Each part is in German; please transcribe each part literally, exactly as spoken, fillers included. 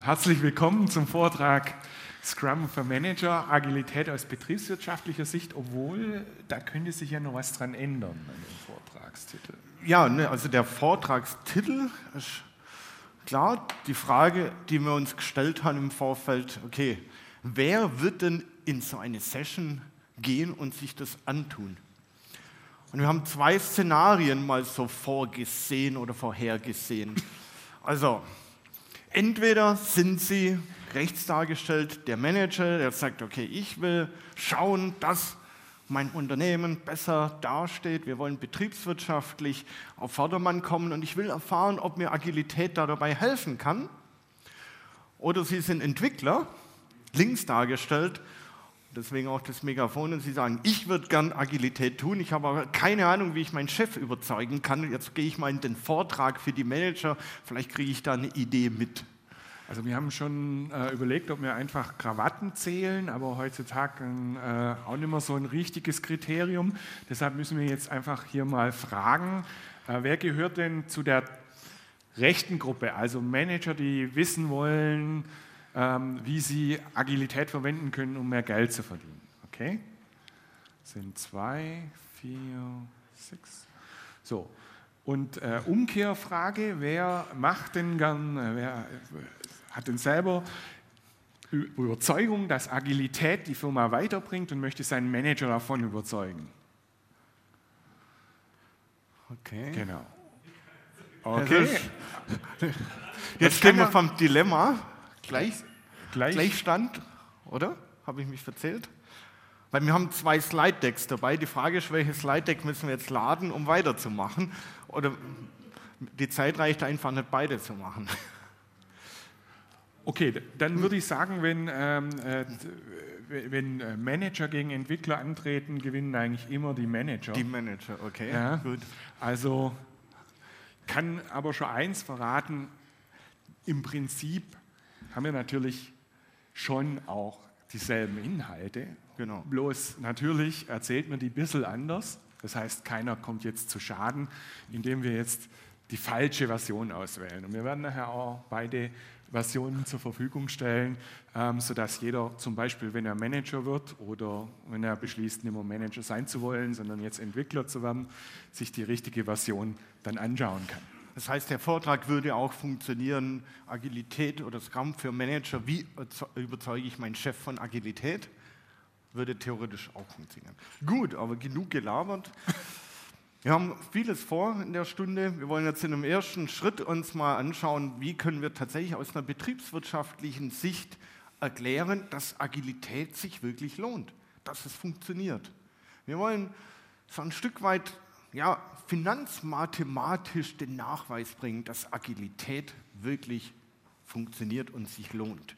Herzlich willkommen zum Vortrag Scrum für Manager, Agilität aus betriebswirtschaftlicher Sicht, obwohl da könnte sich ja noch was dran ändern an dem Vortragstitel. Ja, ne, also der Vortragstitel ist klar, die Frage, die wir uns gestellt haben im Vorfeld, okay, wer wird denn in so eine Session gehen und sich das antun? Und wir haben zwei Szenarien mal so vorgesehen oder vorhergesehen. Also, entweder sind Sie rechts dargestellt der Manager, der sagt, okay, ich will schauen, dass mein Unternehmen besser dasteht, wir wollen betriebswirtschaftlich auf Vordermann kommen und ich will erfahren, ob mir Agilität da dabei helfen kann. Oder Sie sind Entwickler, links dargestellt, deswegen auch das Megafon, und Sie sagen, ich würde gern Agilität tun, ich habe aber keine Ahnung, wie ich meinen Chef überzeugen kann. Jetzt gehe ich mal in den Vortrag für die Manager, vielleicht kriege ich da eine Idee mit. Also wir haben schon äh, überlegt, ob wir einfach Krawatten zählen, aber heutzutage äh, auch nicht mehr so ein richtiges Kriterium. Deshalb müssen wir jetzt einfach hier mal fragen, äh, wer gehört denn zu der rechten Gruppe, also Manager, die wissen wollen, ähm, wie sie Agilität verwenden können, um mehr Geld zu verdienen. Okay? Das sind zwei, vier, sechs. So. Und äh, Umkehrfrage, wer macht denn gern, äh, wer hat denn selber Überzeugung, dass Agilität die Firma weiterbringt und möchte seinen Manager davon überzeugen? Okay. Genau. Okay. Jetzt stehen wir vom Dilemma. Gleich, Gleich. Gleichstand, oder? Habe ich mich verzählt? Weil wir haben zwei Slide-Decks dabei. Die Frage ist, welches Slide-Deck müssen wir jetzt laden, um weiterzumachen? Oder die Zeit reicht einfach nicht, beide zu machen. Okay, dann würde ich sagen, wenn, ähm, äh, wenn Manager gegen Entwickler antreten, gewinnen eigentlich immer die Manager. Die Manager, okay, ja, gut. Also kann aber schon eins verraten, im Prinzip haben wir natürlich schon auch dieselben Inhalte. Genau. Bloß natürlich erzählt man die ein bisschen anders. Das heißt, keiner kommt jetzt zu Schaden, indem wir jetzt die falsche Version auswählen. Und wir werden nachher auch beide Versionen zur Verfügung stellen, ähm, sodass jeder zum Beispiel, wenn er Manager wird oder wenn er beschließt, nicht mehr Manager sein zu wollen, sondern jetzt Entwickler zu werden, sich die richtige Version dann anschauen kann. Das heißt, der Vortrag würde auch funktionieren, Agilität oder Scrum für Manager, wie überzeuge ich meinen Chef von Agilität? Würde theoretisch auch funktionieren. Gut, aber genug gelabert. Wir haben vieles vor in der Stunde. Wir wollen jetzt in einem ersten Schritt uns mal anschauen, wie können wir tatsächlich aus einer betriebswirtschaftlichen Sicht erklären, dass Agilität sich wirklich lohnt, dass es funktioniert. Wir wollen so ein Stück weit ja, finanzmathematisch den Nachweis bringen, dass Agilität wirklich funktioniert und sich lohnt.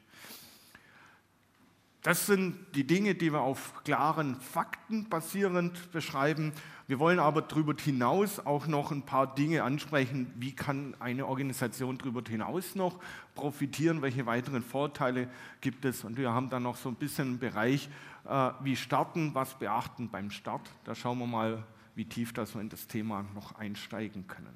Das sind die Dinge, die wir auf klaren Fakten basierend beschreiben. Wir wollen aber darüber hinaus auch noch ein paar Dinge ansprechen. Wie kann eine Organisation darüber hinaus noch profitieren? Welche weiteren Vorteile gibt es? Und wir haben dann noch so ein bisschen einen Bereich, äh, wie starten, was beachten beim Start. Da schauen wir mal, wie tief da so in das Thema noch einsteigen können.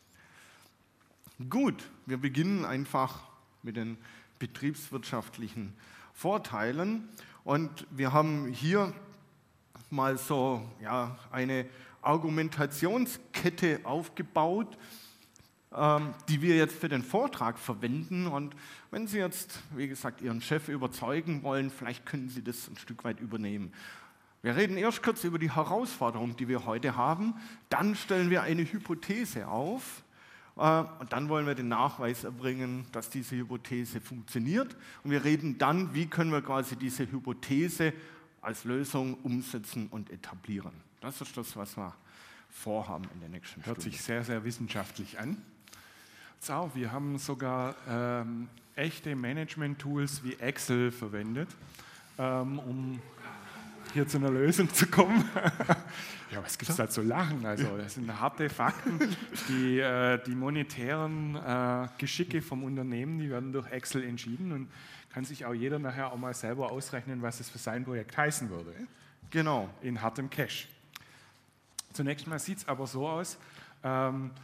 Gut, wir beginnen einfach mit den betriebswirtschaftlichen Vorteilen. Und wir haben hier mal so ja, eine Argumentationskette aufgebaut, ähm, die wir jetzt für den Vortrag verwenden. Und wenn Sie jetzt, wie gesagt, Ihren Chef überzeugen wollen, vielleicht können Sie das ein Stück weit übernehmen. Wir reden erst kurz über die Herausforderung, die wir heute haben. Dann stellen wir eine Hypothese auf. Und dann wollen wir den Nachweis erbringen, dass diese Hypothese funktioniert. Und wir reden dann, wie können wir quasi diese Hypothese als Lösung umsetzen und etablieren. Das ist das, was wir vorhaben in der nächsten Stunde. Hört sich sehr, sehr wissenschaftlich an. So, wir haben sogar ähm, echte Management-Tools wie Excel verwendet, ähm, um hier zu einer Lösung zu kommen. Ja, was gibt es da zu lachen? Also, das sind harte Fakten. Die, äh, die monetären äh, Geschicke vom Unternehmen, die werden durch Excel entschieden und kann sich auch jeder nachher auch mal selber ausrechnen, was es für sein Projekt heißen würde. Genau. In hartem Cash. Zunächst mal sieht es aber so aus, ähm,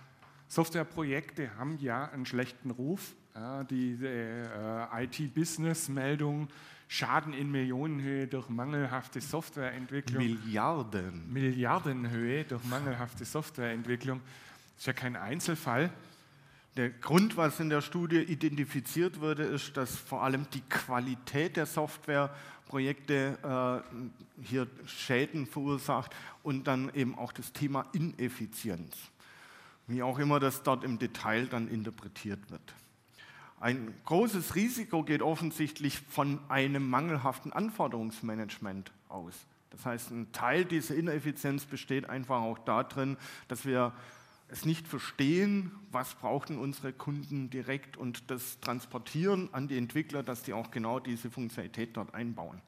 Softwareprojekte haben ja einen schlechten Ruf. Ja, diese äh, I T-Business-Meldung, Schaden in Millionenhöhe durch mangelhafte Softwareentwicklung. Milliarden. Milliardenhöhe durch mangelhafte Softwareentwicklung. Das ist ja kein Einzelfall. Der Grund, was in der Studie identifiziert wurde, ist, dass vor allem die Qualität der Softwareprojekte äh, hier Schäden verursacht und dann eben auch das Thema Ineffizienz. Wie auch immer das dort im Detail dann interpretiert wird. Ein großes Risiko geht offensichtlich von einem mangelhaften Anforderungsmanagement aus. Das heißt, ein Teil dieser Ineffizienz besteht einfach auch darin, dass wir es nicht verstehen, was brauchen unsere Kunden direkt und das transportieren an die Entwickler, dass die auch genau diese Funktionalität dort einbauen.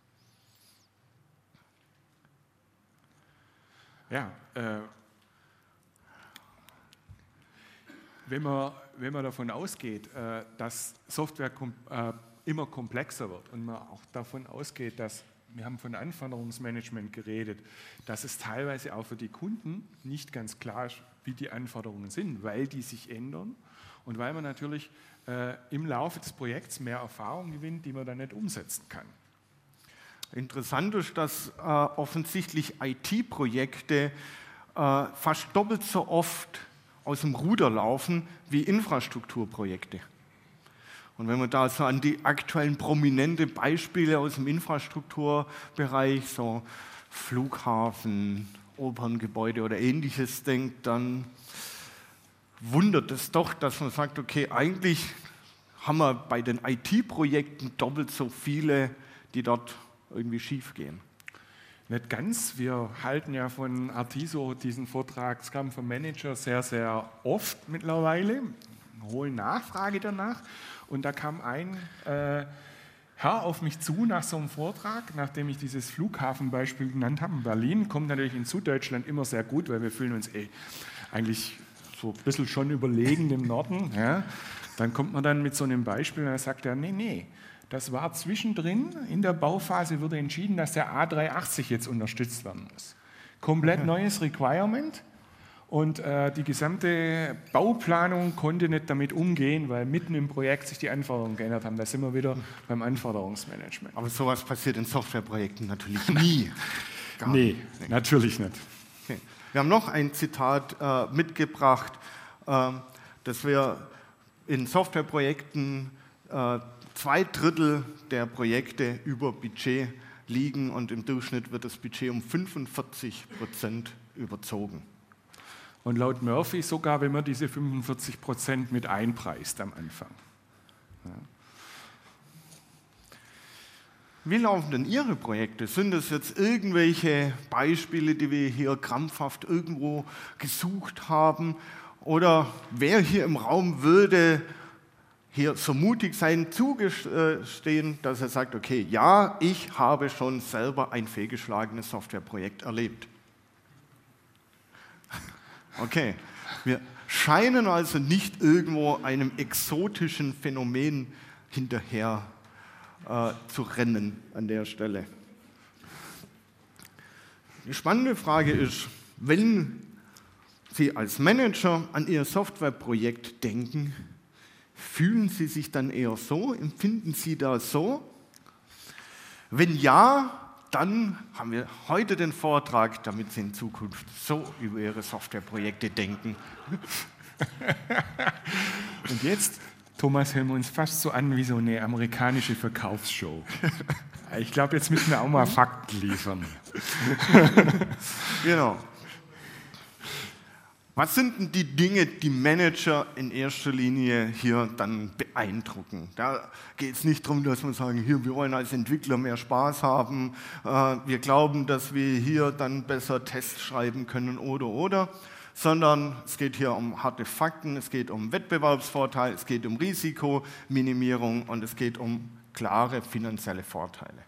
Ja, äh, wenn, man, wenn man davon ausgeht, äh, dass Software kom äh, immer komplexer wird und man auch davon ausgeht, dass, wir haben von Anforderungsmanagement geredet, dass es teilweise auch für die Kunden nicht ganz klar ist, wie die Anforderungen sind, weil die sich ändern und weil man natürlich äh, im Laufe des Projekts mehr Erfahrung gewinnt, die man dann nicht umsetzen kann. Interessant ist, dass äh, offensichtlich I T-Projekte äh, fast doppelt so oft aus dem Ruder laufen wie Infrastrukturprojekte. Und wenn man da so an die aktuellen prominente Beispiele aus dem Infrastrukturbereich, so Flughafen, Operngebäude oder Ähnliches denkt, dann wundert es doch, dass man sagt, okay, eigentlich haben wir bei den I T-Projekten doppelt so viele, die dort irgendwie schief gehen. Nicht ganz. Wir halten ja von Artiso diesen Vortrag Scrum for Manager sehr, sehr oft mittlerweile. Eine hohe Nachfrage danach. Und da kam ein äh, Herr auf mich zu nach so einem Vortrag, nachdem ich dieses Flughafenbeispiel genannt habe. Berlin kommt natürlich in Süddeutschland immer sehr gut, weil wir fühlen uns eh eigentlich so ein bisschen schon überlegen im Norden. Ja. Dann kommt man dann mit so einem Beispiel und dann sagt er, nee, nee, das war zwischendrin, in der Bauphase wurde entschieden, dass der A dreihundertachtzig jetzt unterstützt werden muss. Komplett neues Requirement und äh, die gesamte Bauplanung konnte nicht damit umgehen, weil mitten im Projekt sich die Anforderungen geändert haben. Da sind wir wieder beim Anforderungsmanagement. Aber sowas passiert in Softwareprojekten natürlich nie. Gar nee, nicht. Natürlich nicht. Okay. Wir haben noch ein Zitat äh, mitgebracht, äh, dass wir in Softwareprojekten äh, zwei Drittel der Projekte über Budget liegen und im Durchschnitt wird das Budget um fünfundvierzig Prozent überzogen. Und laut Murphy sogar, wenn man diese fünfundvierzig Prozent mit einpreist am Anfang. Ja. Wie laufen denn Ihre Projekte? Sind das jetzt irgendwelche Beispiele, die wir hier krampfhaft irgendwo gesucht haben? Oder wer hier im Raum würde hier so mutig sein, zugestehen, dass er sagt, okay, ja, ich habe schon selber ein fehlgeschlagenes Softwareprojekt erlebt. Okay, wir scheinen also nicht irgendwo einem exotischen Phänomen hinterher äh, zu rennen an der Stelle. Die spannende Frage ist, wenn Sie als Manager an Ihr Softwareprojekt denken, fühlen Sie sich dann eher so? Empfinden Sie das so? Wenn ja, dann haben wir heute den Vortrag, damit Sie in Zukunft so über Ihre Softwareprojekte denken. Und jetzt, Thomas, hören wir uns fast so an wie so eine amerikanische Verkaufsshow. Ich glaube, jetzt müssen wir auch mal Fakten liefern. Genau. Was sind denn die Dinge, die Manager in erster Linie hier dann beeindrucken? Da geht es nicht darum, dass wir sagen, hier, wir wollen als Entwickler mehr Spaß haben, äh, wir glauben, dass wir hier dann besser Tests schreiben können oder, oder, sondern es geht hier um harte Fakten, es geht um Wettbewerbsvorteil, es geht um Risikominimierung und es geht um klare finanzielle Vorteile.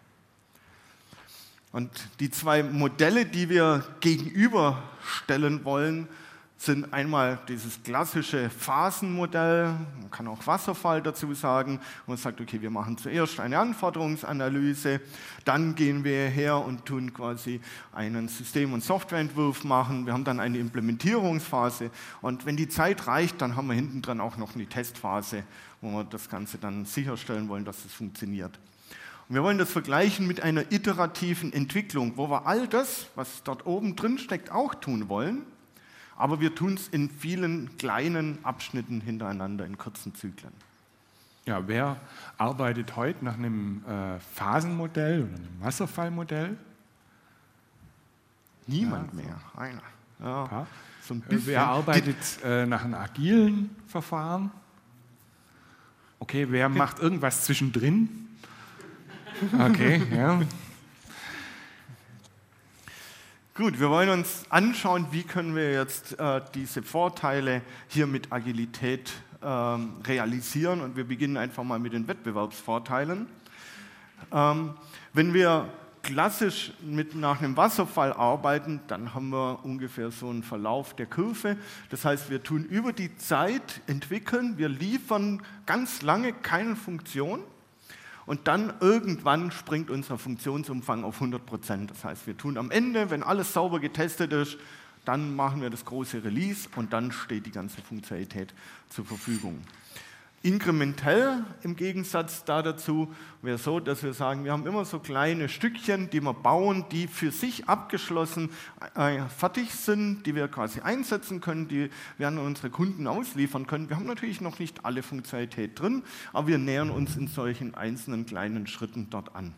Und die zwei Modelle, die wir gegenüberstellen wollen, sind einmal dieses klassische Phasenmodell, man kann auch Wasserfall dazu sagen, wo man sagt, okay, wir machen zuerst eine Anforderungsanalyse, dann gehen wir her und tun quasi einen System- und Softwareentwurf machen, wir haben dann eine Implementierungsphase und wenn die Zeit reicht, dann haben wir hinten dran auch noch eine Testphase, wo wir das Ganze dann sicherstellen wollen, dass es funktioniert. Und wir wollen das vergleichen mit einer iterativen Entwicklung, wo wir all das, was dort oben drin steckt, auch tun wollen, aber wir tun es in vielen kleinen Abschnitten hintereinander, in kurzen Zyklen. Ja, wer arbeitet heute nach einem äh, Phasenmodell oder einem Wasserfallmodell? Niemand ja, mehr, einer. Ja, ja. so ein bisschen. Wer arbeitet äh, nach einem agilen Verfahren? Okay, wer macht irgendwas zwischendrin? Okay, ja. Gut, wir wollen uns anschauen, wie können wir jetzt äh, diese Vorteile hier mit Agilität ähm, realisieren. Und wir beginnen einfach mal mit den Wettbewerbsvorteilen. Ähm, wenn wir klassisch mit nach einem Wasserfall arbeiten, dann haben wir ungefähr so einen Verlauf der Kurve. Das heißt, wir tun über die Zeit entwickeln, wir liefern ganz lange keine Funktion. Und dann irgendwann springt unser Funktionsumfang auf hundert Prozent. Das heißt, wir tun am Ende, wenn alles sauber getestet ist, dann machen wir das große Release und dann steht die ganze Funktionalität zur Verfügung. Inkrementell im Gegensatz da dazu wäre so, dass wir sagen, wir haben immer so kleine Stückchen, die wir bauen, die für sich abgeschlossen äh, fertig sind, die wir quasi einsetzen können, die wir an unsere Kunden ausliefern können. Wir haben natürlich noch nicht alle Funktionalität drin, aber wir nähern uns in solchen einzelnen kleinen Schritten dort an.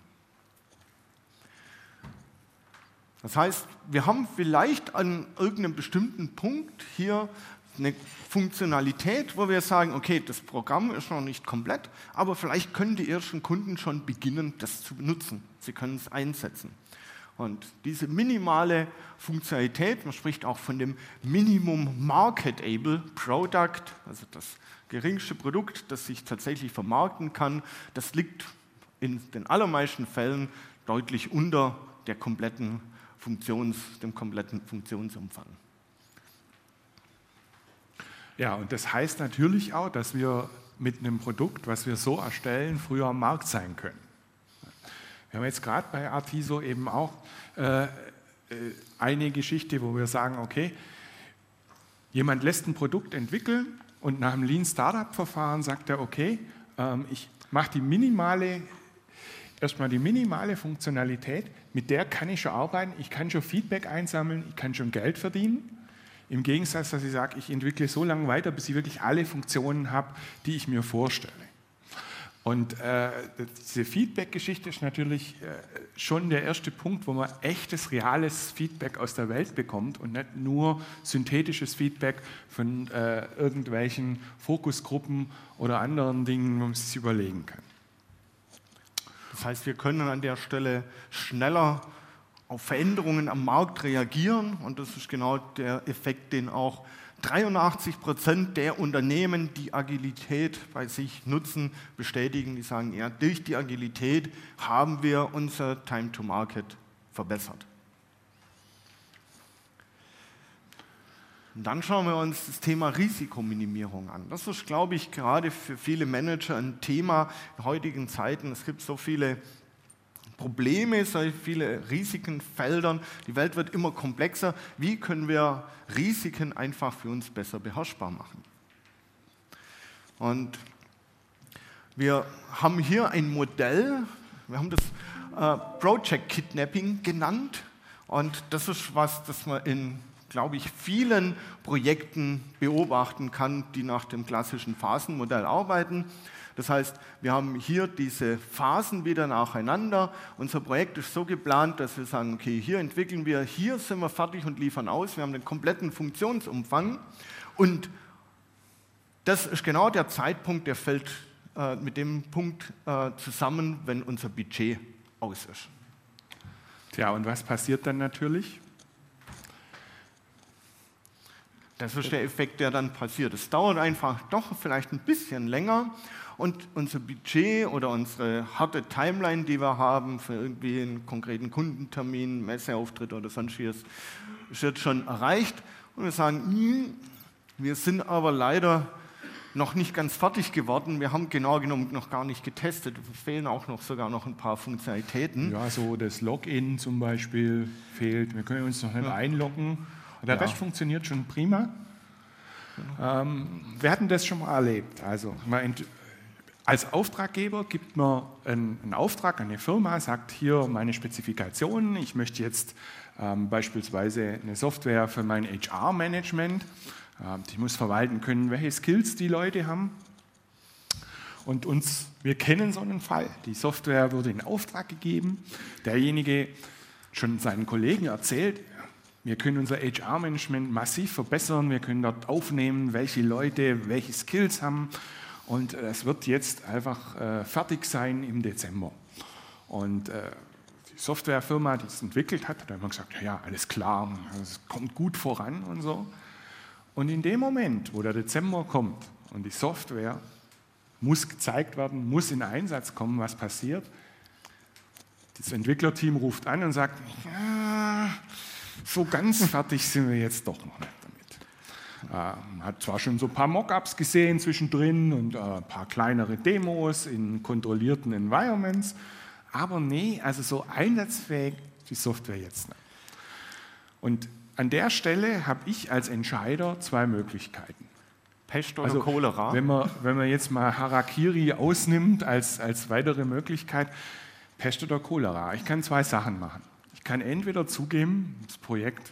Das heißt, wir haben vielleicht an irgendeinem bestimmten Punkt hier eine Funktionalität, wo wir sagen, okay, das Programm ist noch nicht komplett, aber vielleicht können die ersten Kunden schon beginnen, das zu benutzen. Sie können es einsetzen. Und diese minimale Funktionalität, man spricht auch von dem Minimum Marketable Product, also das geringste Produkt, das sich tatsächlich vermarkten kann, das liegt in den allermeisten Fällen deutlich unter der kompletten Funktions, dem kompletten Funktionsumfang. Ja, und das heißt natürlich auch, dass wir mit einem Produkt, was wir so erstellen, früher am Markt sein können. Wir haben jetzt gerade bei Artiso eben auch äh, eine Geschichte, wo wir sagen, okay, jemand lässt ein Produkt entwickeln und nach dem Lean Startup Verfahren sagt er, okay, ähm, ich mache die minimale, erstmal die minimale Funktionalität, mit der kann ich schon arbeiten, ich kann schon Feedback einsammeln, ich kann schon Geld verdienen. Im Gegensatz, dass ich sage, ich entwickle so lange weiter, bis ich wirklich alle Funktionen habe, die ich mir vorstelle. Und äh, diese Feedback-Geschichte ist natürlich äh, schon der erste Punkt, wo man echtes, reales Feedback aus der Welt bekommt und nicht nur synthetisches Feedback von äh, irgendwelchen Fokusgruppen oder anderen Dingen, wo man sich überlegen kann. Das heißt, wir können an der Stelle schneller auf Veränderungen am Markt reagieren und das ist genau der Effekt, den auch dreiundachtzig Prozent der Unternehmen, die Agilität bei sich nutzen, bestätigen. Die sagen, ja, durch die Agilität haben wir unser Time to Market verbessert. Und dann schauen wir uns das Thema Risikominimierung an. Das ist, glaube ich, gerade für viele Manager ein Thema in heutigen Zeiten. Es gibt so viele Probleme, so viele Risikenfeldern. Die Welt wird immer komplexer. Wie können wir Risiken einfach für uns besser beherrschbar machen? Und wir haben hier ein Modell, wir haben das äh, Project Kidnapping genannt. Und das ist was, das man in, glaube ich, vielen Projekten beobachten kann, die nach dem klassischen Phasenmodell arbeiten. Das heißt, wir haben hier diese Phasen wieder nacheinander. Unser Projekt ist so geplant, dass wir sagen, okay, hier entwickeln wir, hier sind wir fertig und liefern aus. Wir haben den kompletten Funktionsumfang. Und das ist genau der Zeitpunkt, der fällt äh, mit dem Punkt äh, zusammen, wenn unser Budget aus ist. Tja, und was passiert dann natürlich? Das ist der Effekt, der dann passiert. Es dauert einfach doch vielleicht ein bisschen länger und unser Budget oder unsere harte Timeline, die wir haben für irgendwie einen konkreten Kundentermin, Messeauftritt oder sonstiges, ist jetzt schon erreicht und wir sagen, hm, wir sind aber leider noch nicht ganz fertig geworden. Wir haben genau genommen noch gar nicht getestet. Es fehlen auch noch sogar noch ein paar Funktionalitäten. Ja, so das Login zum Beispiel fehlt. Wir können uns noch nicht ja. einloggen. Der ja. Rest funktioniert schon prima. Genau. Ähm, wir hatten das schon mal erlebt. Also man als Auftraggeber gibt man einen, einen Auftrag an eine Firma, sagt hier meine Spezifikationen. Ich möchte jetzt ähm, beispielsweise eine Software für mein H R-Management. Ich muss verwalten können, welche Skills die Leute haben. Und uns, wir kennen so einen Fall. Die Software wurde in Auftrag gegeben. Derjenige schon seinen Kollegen erzählt, wir können unser H R-Management massiv verbessern. Wir können dort aufnehmen, welche Leute welche Skills haben. Und es wird jetzt einfach äh, fertig sein im Dezember. Und äh, die Softwarefirma, die es entwickelt hat, hat immer gesagt, ja, alles klar, es kommt gut voran und so. Und in dem Moment, wo der Dezember kommt und die Software muss gezeigt werden, muss in Einsatz kommen, was passiert, das Entwicklerteam ruft an und sagt, ja, so ganz fertig sind wir jetzt doch noch nicht damit. Man äh, hat zwar schon so ein paar Mockups gesehen zwischendrin und äh, ein paar kleinere Demos in kontrollierten Environments, aber nee, also so einsatzfähig die Software jetzt nicht. Und an der Stelle habe ich als Entscheider zwei Möglichkeiten. Pest oder also, Cholera? Wenn man, wenn man jetzt mal Harakiri ausnimmt als, als weitere Möglichkeit, Pest oder Cholera. Ich kann zwei Sachen machen. Ich kann entweder zugeben, das Projekt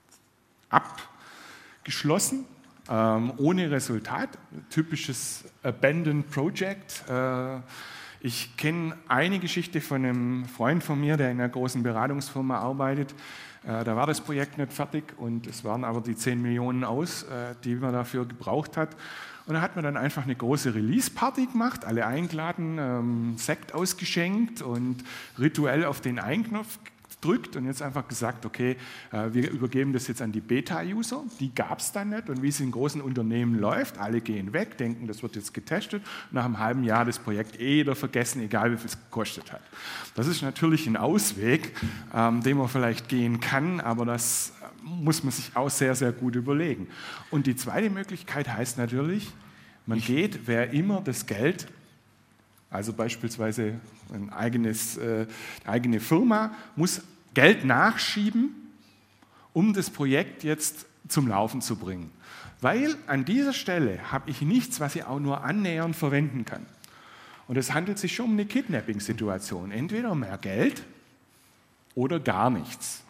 abgeschlossen, ähm, ohne Resultat, typisches Abandoned Project. Äh, ich kenne eine Geschichte von einem Freund von mir, der in einer großen Beratungsfirma arbeitet. Da war das Projekt nicht fertig und es waren aber die zehn Millionen aus, die man dafür gebraucht hat. Und da hat man dann einfach eine große Release-Party gemacht, alle eingeladen, ähm, Sekt ausgeschenkt und rituell auf den Ein-Knopf gedrückt und jetzt einfach gesagt, okay, äh, wir übergeben das jetzt an die Beta-User. Die gab es dann nicht und wie es in großen Unternehmen läuft, alle gehen weg, denken, das wird jetzt getestet und nach einem halben Jahr das Projekt eh wieder vergessen, egal wie viel es gekostet hat. Das ist natürlich ein Ausweg, ähm, den man vielleicht gehen kann, aber das muss man sich auch sehr, sehr gut überlegen. Und die zweite Möglichkeit heißt natürlich, man geht, wer immer das Geld, also beispielsweise ein eigenes, äh, eine eigene Firma, muss Geld nachschieben, um das Projekt jetzt zum Laufen zu bringen. Weil an dieser Stelle habe ich nichts, was ich auch nur annähernd verwenden kann. Und es handelt sich schon um eine Kidnapping-Situation. Entweder mehr Geld oder gar nichts.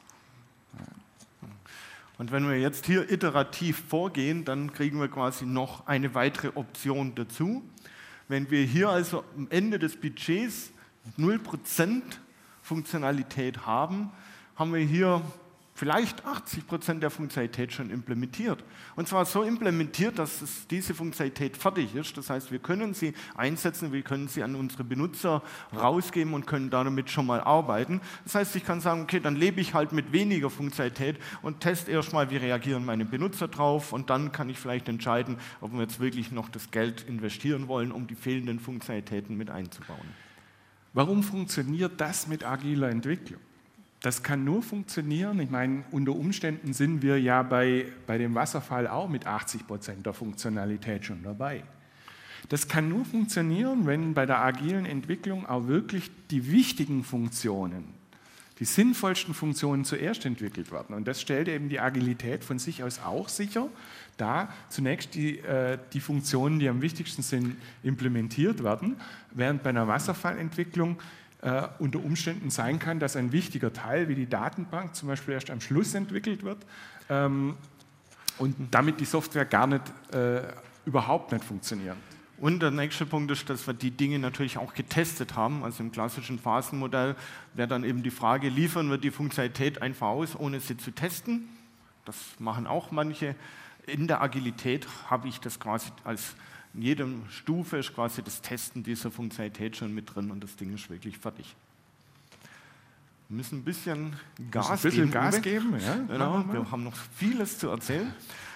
Und wenn wir jetzt hier iterativ vorgehen, dann kriegen wir quasi noch eine weitere Option dazu. Wenn wir hier also am Ende des Budgets null Prozent Funktionalität haben, haben wir hier vielleicht achtzig Prozent der Funktionalität schon implementiert. Und zwar so implementiert, dass es diese Funktionalität fertig ist. Das heißt, wir können sie einsetzen, wir können sie an unsere Benutzer rausgeben und können damit schon mal arbeiten. Das heißt, ich kann sagen, okay, dann lebe ich halt mit weniger Funktionalität und teste erstmal, wie reagieren meine Benutzer drauf und dann kann ich vielleicht entscheiden, ob wir jetzt wirklich noch das Geld investieren wollen, um die fehlenden Funktionalitäten mit einzubauen. Warum funktioniert das mit agiler Entwicklung? Das kann nur funktionieren, ich meine, unter Umständen sind wir ja bei, bei dem Wasserfall auch mit achtzig Prozent der Funktionalität schon dabei. Das kann nur funktionieren, wenn bei der agilen Entwicklung auch wirklich die wichtigen Funktionen, die sinnvollsten Funktionen zuerst entwickelt werden. Und das stellt eben die Agilität von sich aus auch sicher, da zunächst die, äh, die Funktionen, die am wichtigsten sind, implementiert werden, während bei einer Wasserfallentwicklung äh, unter Umständen sein kann, dass ein wichtiger Teil wie die Datenbank zum Beispiel erst am Schluss entwickelt wird ähm, und damit die Software gar nicht, äh, überhaupt nicht funktioniert. Und der nächste Punkt ist, dass wir die Dinge natürlich auch getestet haben. Also im klassischen Phasenmodell wäre dann eben die Frage, liefern wir die Funktionalität einfach aus, ohne sie zu testen? Das machen auch manche. In der Agilität habe ich das quasi als in jeder Stufe ist quasi das Testen dieser Funktionalität schon mit drin und das Ding ist wirklich fertig. Wir müssen ein bisschen Gas ein bisschen geben. Gas geben, ja. Genau, wir haben noch vieles zu erzählen.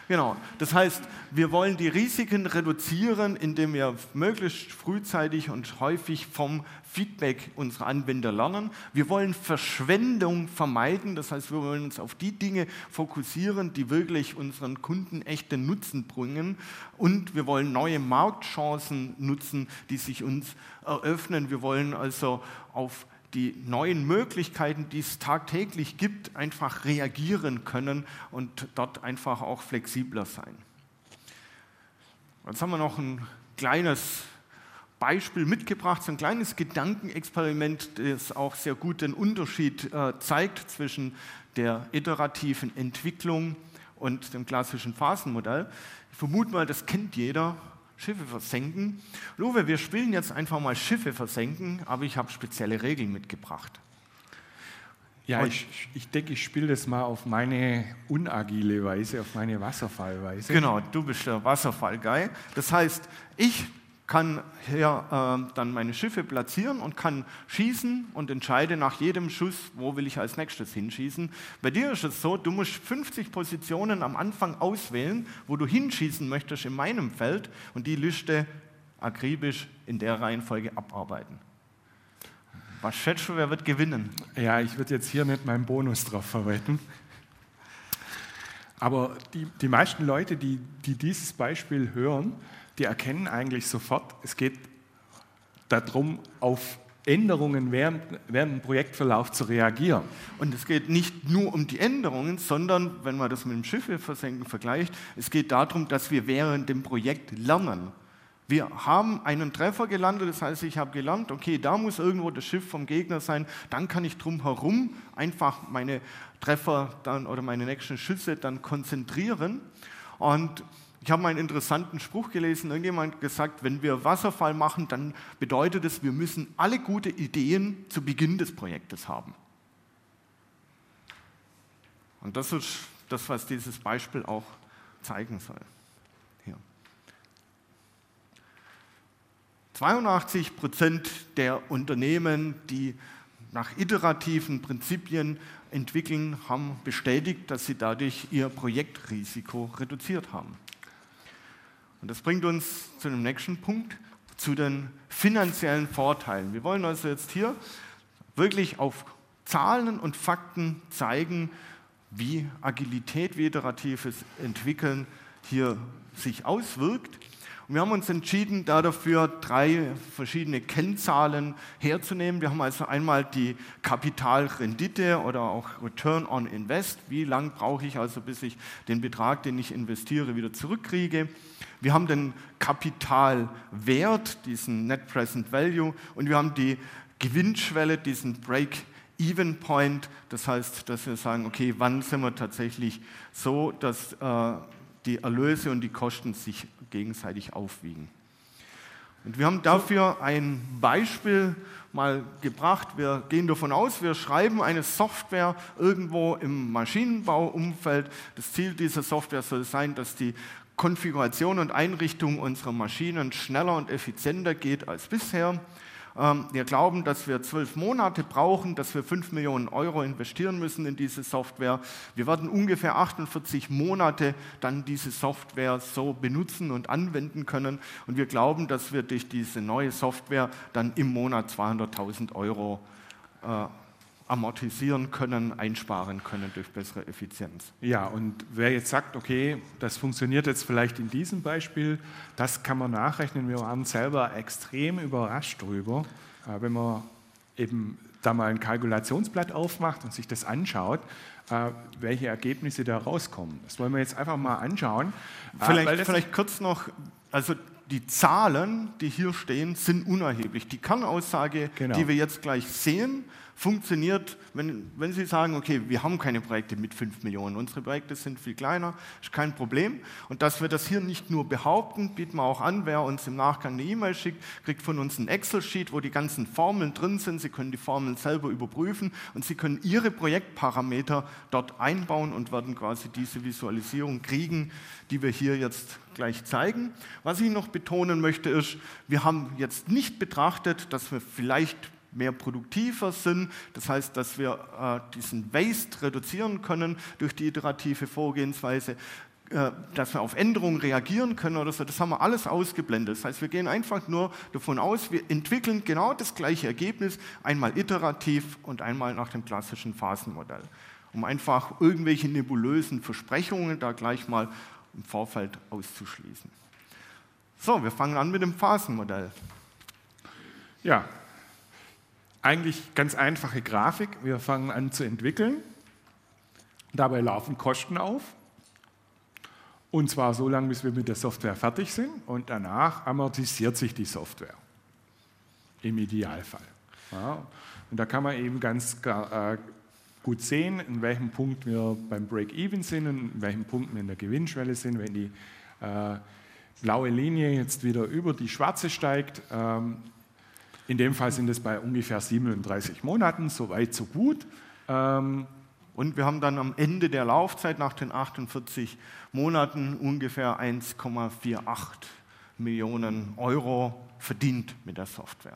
Genau. Das heißt, wir wollen die Risiken reduzieren, indem wir möglichst frühzeitig und häufig vom Feedback unserer Anwender lernen. Wir wollen Verschwendung vermeiden. Das heißt, wir wollen uns auf die Dinge fokussieren, die wirklich unseren Kunden echten Nutzen bringen. Und wir wollen neue Marktchancen nutzen, die sich uns eröffnen. Wir wollen also auf die neuen Möglichkeiten, die es tagtäglich gibt, einfach reagieren können und dort einfach auch flexibler sein. Jetzt haben wir noch ein kleines Beispiel mitgebracht, so ein kleines Gedankenexperiment, das auch sehr gut den Unterschied äh, zeigt zwischen der iterativen Entwicklung und dem klassischen Phasenmodell. Ich vermute mal, das kennt jeder. Schiffe versenken. Uwe, wir spielen jetzt einfach mal Schiffe versenken, aber ich habe spezielle Regeln mitgebracht. Ja, ich, ich denke, ich spiele das mal auf meine unagile Weise, auf meine Wasserfallweise. Genau, du bist der Wasserfall-Guy. Das heißt, ich kann hier äh, dann meine Schiffe platzieren und kann schießen und entscheide nach jedem Schuss, wo will ich als nächstes hinschießen. Bei dir ist es so, du musst fünfzig Positionen am Anfang auswählen, wo du hinschießen möchtest in meinem Feld und die Liste akribisch in der Reihenfolge abarbeiten. Was schätzt du, wer wird gewinnen? Ja, ich würde jetzt hier nicht meinen Bonus drauf verwenden. Aber die, die meisten Leute, die, die dieses Beispiel hören, die erkennen eigentlich sofort, es geht darum, auf Änderungen während, während dem Projektverlauf zu reagieren. Und es geht nicht nur um die Änderungen, sondern, wenn man das mit dem Schiffe versenken vergleicht, es geht darum, dass wir während dem Projekt lernen. Wir haben einen Treffer gelandet, das heißt, ich habe gelernt, okay, da muss irgendwo das Schiff vom Gegner sein, dann kann ich drumherum einfach meine Treffer dann, oder meine nächsten Schüsse dann konzentrieren. Und ich habe mal einen interessanten Spruch gelesen, irgendjemand hat gesagt, wenn wir Wasserfall machen, dann bedeutet es, wir müssen alle gute Ideen zu Beginn des Projektes haben. Und das ist das, was dieses Beispiel auch zeigen soll. Hier. zweiundachtzig Prozent der Unternehmen, die nach iterativen Prinzipien entwickeln, haben bestätigt, dass sie dadurch ihr Projektrisiko reduziert haben. Und das bringt uns zu dem nächsten Punkt, zu den finanziellen Vorteilen. Wir wollen also jetzt hier wirklich auf Zahlen und Fakten zeigen, wie Agilität, wie iteratives Entwickeln hier sich auswirkt. Und wir haben uns entschieden, da dafür drei verschiedene Kennzahlen herzunehmen. Wir haben also einmal die Kapitalrendite oder auch Return on Invest. Wie lange brauche ich also, bis ich den Betrag, den ich investiere, wieder zurückkriege? Wir haben den Kapitalwert, diesen Net Present Value, und wir haben die Gewinnschwelle, diesen Break-Even Point. Das heißt, dass wir sagen, okay, wann sind wir tatsächlich so, dass äh, die Erlöse und die Kosten sich gegenseitig aufwiegen. Und wir haben dafür ein Beispiel mal gebracht. Wir gehen davon aus, wir schreiben eine Software irgendwo im Maschinenbauumfeld. Das Ziel dieser Software soll sein, dass die Konfiguration und Einrichtung unserer Maschinen schneller und effizienter geht als bisher. Wir glauben, dass wir zwölf Monate brauchen, dass wir fünf Millionen Euro investieren müssen in diese Software. Wir werden ungefähr achtundvierzig Monate dann diese Software so benutzen und anwenden können. Und wir glauben, dass wir durch diese neue Software dann im Monat zweihunderttausend Euro äh, amortisieren können, einsparen können durch bessere Effizienz. Ja, und wer jetzt sagt, okay, das funktioniert jetzt vielleicht in diesem Beispiel, das kann man nachrechnen. Wir waren selber extrem überrascht darüber, wenn man eben da mal ein Kalkulationsblatt aufmacht und sich das anschaut, welche Ergebnisse da rauskommen. Das wollen wir jetzt einfach mal anschauen. Vielleicht, vielleicht kurz noch, also die Zahlen, die hier stehen, sind unerheblich. Die Kernaussage, genau, die wir jetzt gleich sehen, funktioniert, wenn, wenn Sie sagen, okay, wir haben keine Projekte mit fünf Millionen, unsere Projekte sind viel kleiner, ist kein Problem. Und dass wir das hier nicht nur behaupten, bieten wir auch an, wer uns im Nachgang eine E-Mail schickt, kriegt von uns ein Excel-Sheet, wo die ganzen Formeln drin sind. Sie können die Formeln selber überprüfen und Sie können Ihre Projektparameter dort einbauen und werden quasi diese Visualisierung kriegen, die wir hier jetzt gleich zeigen. Was ich noch betonen möchte ist, wir haben jetzt nicht betrachtet, dass wir vielleicht mehr produktiver sind, das heißt, dass wir äh, diesen Waste reduzieren können durch die iterative Vorgehensweise. dass wir auf Änderungen reagieren können oder so, das haben wir alles ausgeblendet. Das heißt, wir gehen einfach nur davon aus, wir entwickeln genau das gleiche Ergebnis, einmal iterativ und einmal nach dem klassischen Phasenmodell, um einfach irgendwelche nebulösen Versprechungen da gleich mal im Vorfeld auszuschließen. So, wir fangen an mit dem Phasenmodell. Ja, eigentlich ganz einfache Grafik. Wir fangen an zu entwickeln. Dabei laufen Kosten auf. Und zwar so lange, bis wir mit der Software fertig sind. Und danach amortisiert sich die Software. Im Idealfall. Ja, und da kann man eben ganz äh, gut sehen, in welchem Punkt wir beim Break-Even sind und in welchem Punkt wir in der Gewinnschwelle sind. Wenn die äh, blaue Linie jetzt wieder über die schwarze steigt, ähm, in dem Fall sind es bei ungefähr siebenunddreißig Monaten, so weit, so gut. Ähm, Und wir haben dann am Ende der Laufzeit nach den achtundvierzig Monaten ungefähr eins Komma achtundvierzig Millionen Euro verdient mit der Software.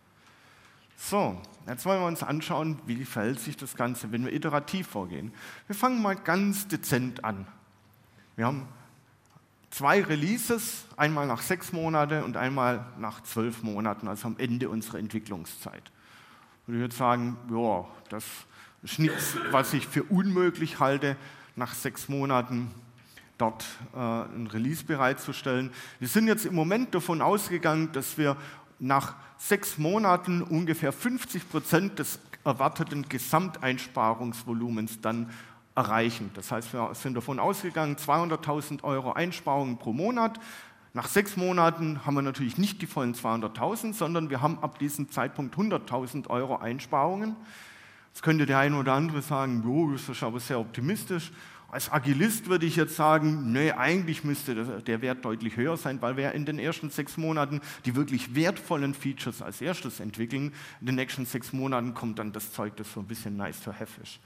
So, jetzt wollen wir uns anschauen, wie verhält sich das Ganze, wenn wir iterativ vorgehen. Wir fangen mal ganz dezent an. Wir haben zwei Releases, einmal nach sechs Monaten und einmal nach zwölf Monaten, also am Ende unserer Entwicklungszeit. Und ich würde sagen, ja, das ist nichts, was ich für unmöglich halte, nach sechs Monaten dort äh, ein Release bereitzustellen. Wir sind jetzt im Moment davon ausgegangen, dass wir nach sechs Monaten ungefähr fünfzig Prozent des erwarteten Gesamteinsparungsvolumens dann erreichen. Das heißt, wir sind davon ausgegangen, zweihunderttausend Euro Einsparungen pro Monat. Nach sechs Monaten haben wir natürlich nicht die vollen zweihunderttausend, sondern wir haben ab diesem Zeitpunkt hunderttausend Euro Einsparungen. Jetzt könnte der eine oder andere sagen, jo, das ist aber sehr optimistisch. Als Agilist würde ich jetzt sagen, nee, eigentlich müsste der Wert deutlich höher sein, weil wir in den ersten sechs Monaten die wirklich wertvollen Features als erstes entwickeln. In den nächsten sechs Monaten kommt dann das Zeug, das so ein bisschen nice to have ist.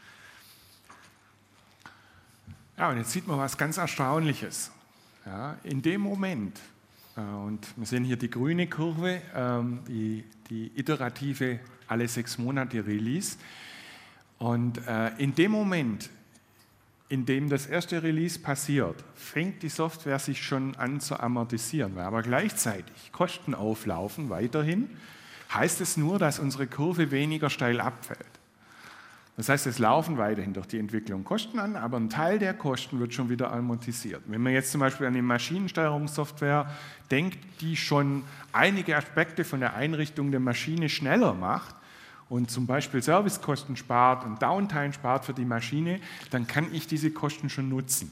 Ja, und jetzt sieht man was ganz Erstaunliches. Ja, in dem Moment, äh, und wir sehen hier die grüne Kurve, ähm, die, die iterative alle sechs Monate Release. Und äh, in dem Moment, in dem das erste Release passiert, fängt die Software sich schon an zu amortisieren, weil aber gleichzeitig Kosten auflaufen weiterhin, heißt es nur, dass unsere Kurve weniger steil abfällt. Das heißt, es laufen weiterhin durch die Entwicklung Kosten an, aber ein Teil der Kosten wird schon wieder amortisiert. Wenn man jetzt zum Beispiel an die Maschinensteuerungssoftware denkt, die schon einige Aspekte von der Einrichtung der Maschine schneller macht und zum Beispiel Servicekosten spart und Downtime spart für die Maschine, dann kann ich diese Kosten schon nutzen.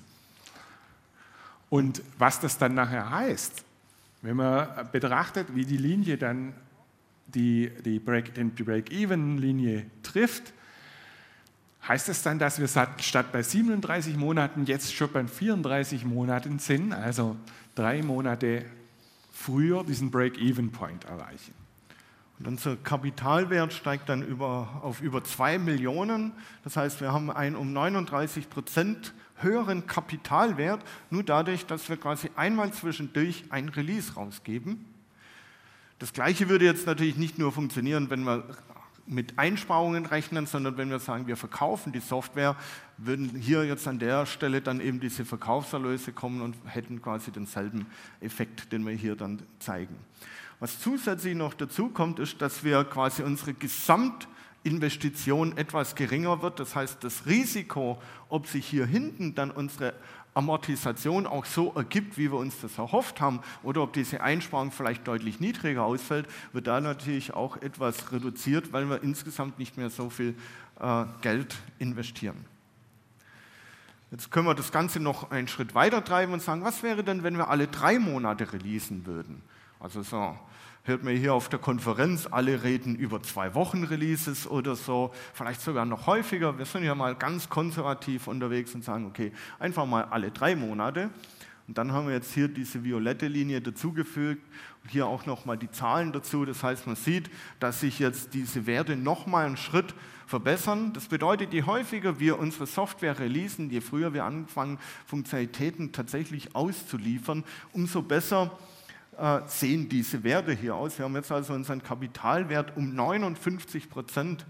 Und was das dann nachher heißt, wenn man betrachtet, wie die Linie dann die, die Break, die Break-Even-Linie trifft, heißt das dann, dass wir statt bei siebenunddreißig Monaten jetzt schon bei vierunddreißig Monaten sind, also drei Monate früher diesen Break-Even-Point erreichen? Und unser Kapitalwert steigt dann über, auf über zwei Millionen. Das heißt, wir haben einen um neununddreißig Prozent höheren Kapitalwert, nur dadurch, dass wir quasi einmal zwischendurch ein Release rausgeben. Das Gleiche würde jetzt natürlich nicht nur funktionieren, wenn wir mit Einsparungen rechnen, sondern wenn wir sagen, wir verkaufen die Software, würden hier jetzt an der Stelle dann eben diese Verkaufserlöse kommen und hätten quasi denselben Effekt, den wir hier dann zeigen. Was zusätzlich noch dazu kommt, ist, dass wir quasi unsere Gesamtinvestition etwas geringer wird. Das heißt, das Risiko, ob sich hier hinten dann unsere Amortisation auch so ergibt, wie wir uns das erhofft haben, oder ob diese Einsparung vielleicht deutlich niedriger ausfällt, wird da natürlich auch etwas reduziert, weil wir insgesamt nicht mehr so viel äh, Geld investieren. Jetzt können wir das Ganze noch einen Schritt weiter treiben und sagen, was wäre denn, wenn wir alle drei Monate releasen würden? Also so hört man hier auf der Konferenz, alle reden über zwei Wochen Releases oder so, vielleicht sogar noch häufiger. Wir sind ja mal ganz konservativ unterwegs und sagen, okay, einfach mal alle drei Monate. Und dann haben wir jetzt hier diese violette Linie dazugefügt und hier auch nochmal die Zahlen dazu. Das heißt, man sieht, dass sich jetzt diese Werte nochmal einen Schritt verbessern. Das bedeutet, je häufiger wir unsere Software releasen, je früher wir anfangen, Funktionalitäten tatsächlich auszuliefern, umso besser sehen diese Werte hier aus. Wir haben jetzt also unseren Kapitalwert um neunundfünfzig Prozent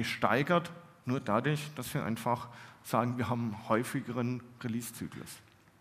gesteigert, nur dadurch, dass wir einfach sagen, wir haben einen häufigeren Release-Zyklus.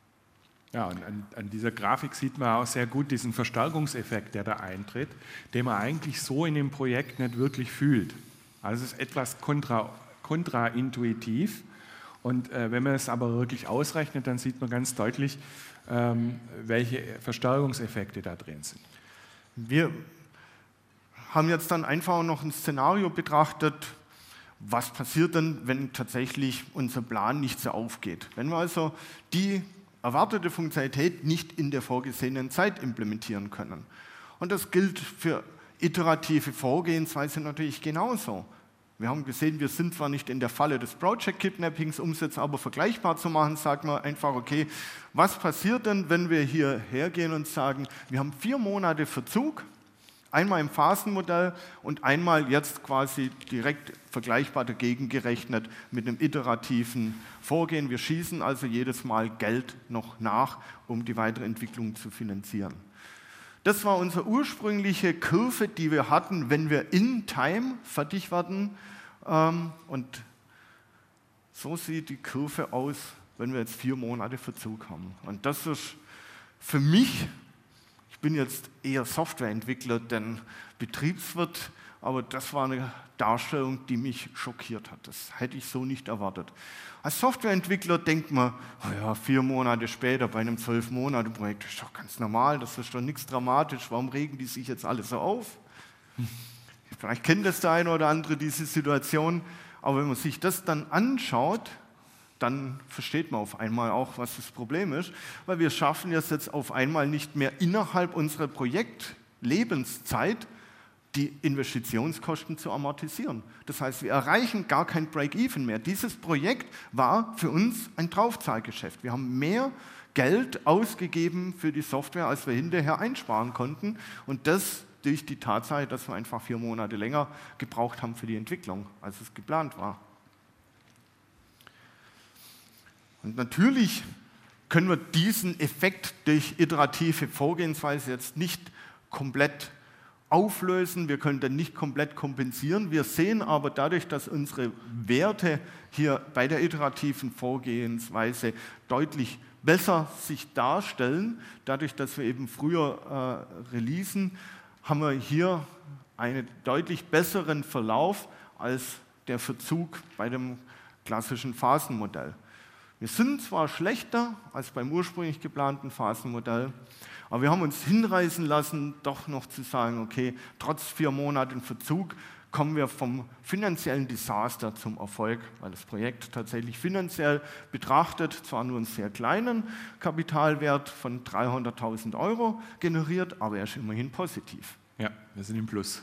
Ja, und an, an dieser Grafik sieht man auch sehr gut diesen Verstärkungseffekt, der da eintritt, den man eigentlich so in dem Projekt nicht wirklich fühlt. Also es ist etwas kontra, kontraintuitiv. Und äh, wenn man es aber wirklich ausrechnet, dann sieht man ganz deutlich, ähm, welche Verstärkungseffekte da drin sind. Wir haben jetzt dann einfach noch ein Szenario betrachtet, was passiert denn, wenn tatsächlich unser Plan nicht so aufgeht. Wenn wir also die erwartete Funktionalität nicht in der vorgesehenen Zeit implementieren können. Und das gilt für iterative Vorgehensweise natürlich genauso. Wir haben gesehen, wir sind zwar nicht in der Falle des Project Kidnappings, um es jetzt aber vergleichbar zu machen, sagen wir einfach, okay, was passiert denn, wenn wir hier hergehen und sagen, wir haben vier Monate Verzug, einmal im Phasenmodell und einmal jetzt quasi direkt vergleichbar dagegen gerechnet mit einem iterativen Vorgehen. Wir schießen also jedes Mal Geld noch nach, um die weitere Entwicklung zu finanzieren. Das war unsere ursprüngliche Kurve, die wir hatten, wenn wir in Time fertig werden. Und so sieht die Kurve aus, wenn wir jetzt vier Monate Verzug haben. Und das ist für mich, ich bin jetzt eher Softwareentwickler, denn Betriebswirt, aber das war eine Darstellung, die mich schockiert hat. Das hätte ich so nicht erwartet. Als Softwareentwickler denkt man, oh ja, vier Monate später bei einem zwölf-Monate-Projekt, das ist doch ganz normal, das ist doch nichts dramatisch, warum regen die sich jetzt alle so auf? Vielleicht kennt das der eine oder andere, diese Situation, aber wenn man sich das dann anschaut, dann versteht man auf einmal auch, was das Problem ist, weil wir schaffen es jetzt auf einmal nicht mehr innerhalb unserer Projektlebenszeit, die Investitionskosten zu amortisieren. Das heißt, wir erreichen gar kein Break-Even mehr. Dieses Projekt war für uns ein Draufzahlgeschäft. Wir haben mehr Geld ausgegeben für die Software, als wir hinterher einsparen konnten. Und das durch die Tatsache, dass wir einfach vier Monate länger gebraucht haben für die Entwicklung, als es geplant war. Und natürlich können wir diesen Effekt durch iterative Vorgehensweise jetzt nicht komplett auflösen, wir können den nicht komplett kompensieren. Wir sehen aber dadurch, dass unsere Werte hier bei der iterativen Vorgehensweise deutlich besser sich darstellen, dadurch, dass wir eben früher äh, releasen, haben wir hier einen deutlich besseren Verlauf als der Verzug bei dem klassischen Phasenmodell. Wir sind zwar schlechter als beim ursprünglich geplanten Phasenmodell, aber wir haben uns hinreißen lassen, doch noch zu sagen, okay, trotz vier Monaten Verzug kommen wir vom finanziellen Desaster zum Erfolg, weil das Projekt tatsächlich finanziell betrachtet zwar nur einen sehr kleinen Kapitalwert von dreihunderttausend Euro generiert, aber er ist immerhin positiv. Ja, wir sind im Plus.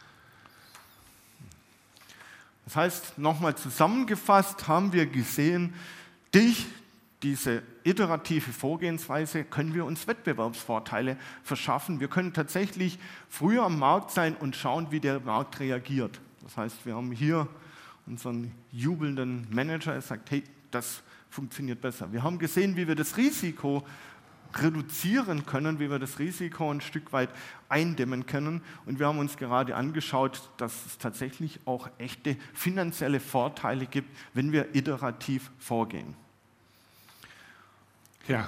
Das heißt, nochmal zusammengefasst haben wir gesehen, durch diese iterative Vorgehensweise können wir uns Wettbewerbsvorteile verschaffen. Wir können tatsächlich früher am Markt sein und schauen, wie der Markt reagiert. Das heißt, wir haben hier unseren jubelnden Manager, der sagt, hey, das funktioniert besser. Wir haben gesehen, wie wir das Risiko reduzieren können, wie wir das Risiko ein Stück weit eindämmen können. Und wir haben uns gerade angeschaut, dass es tatsächlich auch echte finanzielle Vorteile gibt, wenn wir iterativ vorgehen. Ja,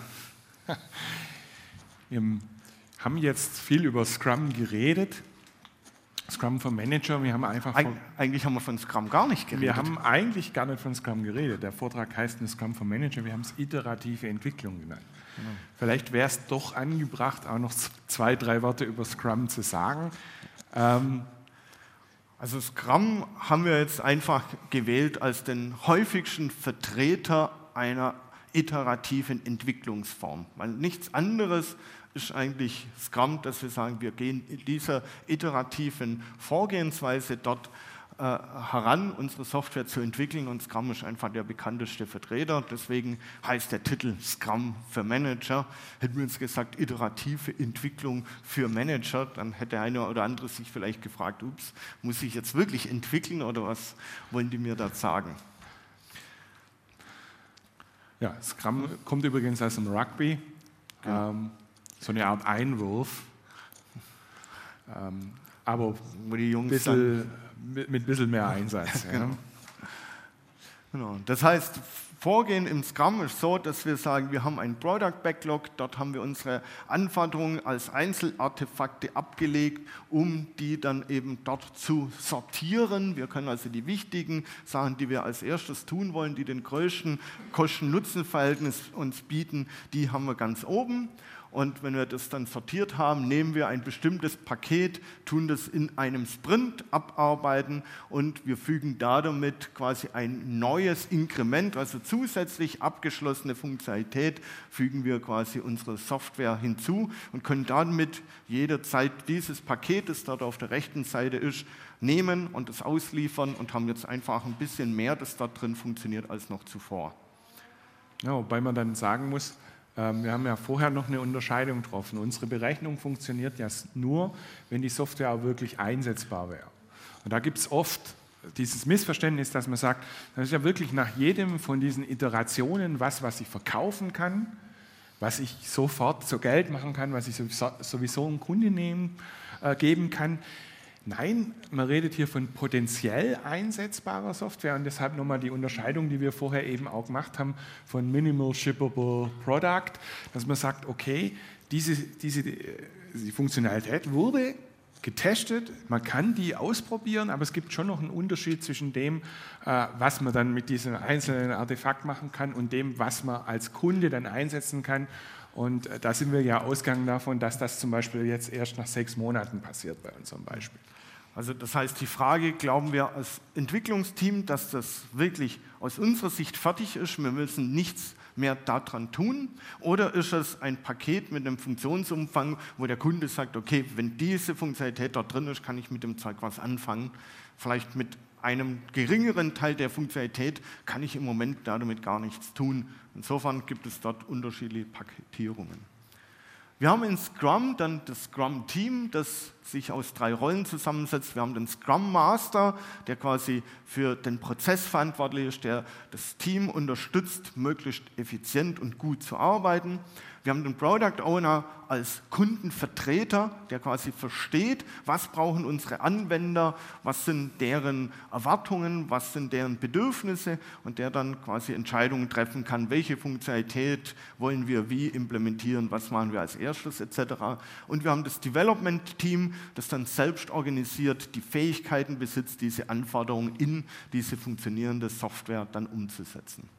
wir haben jetzt viel über Scrum geredet. Scrum für Manager, wir haben einfach Eig eigentlich haben wir von Scrum gar nicht geredet. Wir haben eigentlich gar nicht von Scrum geredet. Der Vortrag heißt nur Scrum für Manager, wir haben es iterative Entwicklung genannt. Genau. Vielleicht wäre es doch angebracht, auch noch zwei, drei Worte über Scrum zu sagen. Ähm, also Scrum haben wir jetzt einfach gewählt als den häufigsten Vertreter einer iterativen Entwicklungsform. Weil nichts anderes ist eigentlich Scrum, dass wir sagen, wir gehen in dieser iterativen Vorgehensweise dort äh, heran, unsere Software zu entwickeln, und Scrum ist einfach der bekannteste Vertreter. Deswegen heißt der Titel Scrum für Manager. Hätten wir uns gesagt, iterative Entwicklung für Manager, dann hätte der eine oder andere sich vielleicht gefragt, ups, muss ich jetzt wirklich entwickeln oder was wollen die mir da sagen? Ja, Scrum kommt übrigens aus dem Rugby, genau. ähm, so eine Art Einwurf, ähm, aber wo die Jungs bisschen, mit, mit ein bisschen mehr Einsatz. genau. Ja. Genau. Das heißt, Vorgehen im Scrum ist so, dass wir sagen, wir haben einen Product Backlog, dort haben wir unsere Anforderungen als Einzelartefakte abgelegt, um die dann eben dort zu sortieren. Wir können also die wichtigen Sachen, die wir als erstes tun wollen, die den größten Kosten-Nutzen-Verhältnis uns bieten, die haben wir ganz oben. Und wenn wir das dann sortiert haben, nehmen wir ein bestimmtes Paket, tun das in einem Sprint abarbeiten und wir fügen da damit quasi ein neues Inkrement, also zusätzlich abgeschlossene Funktionalität, fügen wir quasi unsere Software hinzu und können damit jederzeit dieses Paket, das dort auf der rechten Seite ist, nehmen und es ausliefern und haben jetzt einfach ein bisschen mehr, das dort drin funktioniert, als noch zuvor. Ja, wobei man dann sagen muss, wir haben ja vorher noch eine Unterscheidung getroffen. Unsere Berechnung funktioniert ja nur, wenn die Software auch wirklich einsetzbar wäre. Und da gibt es oft dieses Missverständnis, dass man sagt, das ist ja wirklich nach jedem von diesen Iterationen was, was ich verkaufen kann, was ich sofort zu Geld machen kann, was ich sowieso, sowieso einem Kunde nehmen, äh, geben kann. Nein, man redet hier von potenziell einsetzbarer Software und deshalb nochmal die Unterscheidung, die wir vorher eben auch gemacht haben von Minimal Shippable Product, dass man sagt, okay, diese, diese, die Funktionalität wurde getestet, man kann die ausprobieren, aber es gibt schon noch einen Unterschied zwischen dem, was man dann mit diesem einzelnen Artefakt machen kann und dem, was man als Kunde dann einsetzen kann. Und da sind wir ja ausgegangen davon, dass das zum Beispiel jetzt erst nach sechs Monaten passiert bei unserem Beispiel. Also das heißt, die Frage, glauben wir als Entwicklungsteam, dass das wirklich aus unserer Sicht fertig ist, wir müssen nichts mehr daran tun, oder ist es ein Paket mit einem Funktionsumfang, wo der Kunde sagt, okay, wenn diese Funktionalität dort drin ist, kann ich mit dem Zeug was anfangen, vielleicht mit einem geringeren Teil der Funktionalität kann ich im Moment damit gar nichts tun. Insofern gibt es dort unterschiedliche Paketierungen. Wir haben in Scrum dann das Scrum-Team, das sich aus drei Rollen zusammensetzt. Wir haben den Scrum Master, der quasi für den Prozess verantwortlich ist, der das Team unterstützt, möglichst effizient und gut zu arbeiten. Wir haben den Product Owner als Kundenvertreter, der quasi versteht, was brauchen unsere Anwender, was sind deren Erwartungen, was sind deren Bedürfnisse und der dann quasi Entscheidungen treffen kann, welche Funktionalität wollen wir wie implementieren, was machen wir als erstes et cetera. Und wir haben das Development Team, das dann selbst organisiert, die Fähigkeiten besitzt, diese Anforderungen in diese funktionierende Software dann umzusetzen.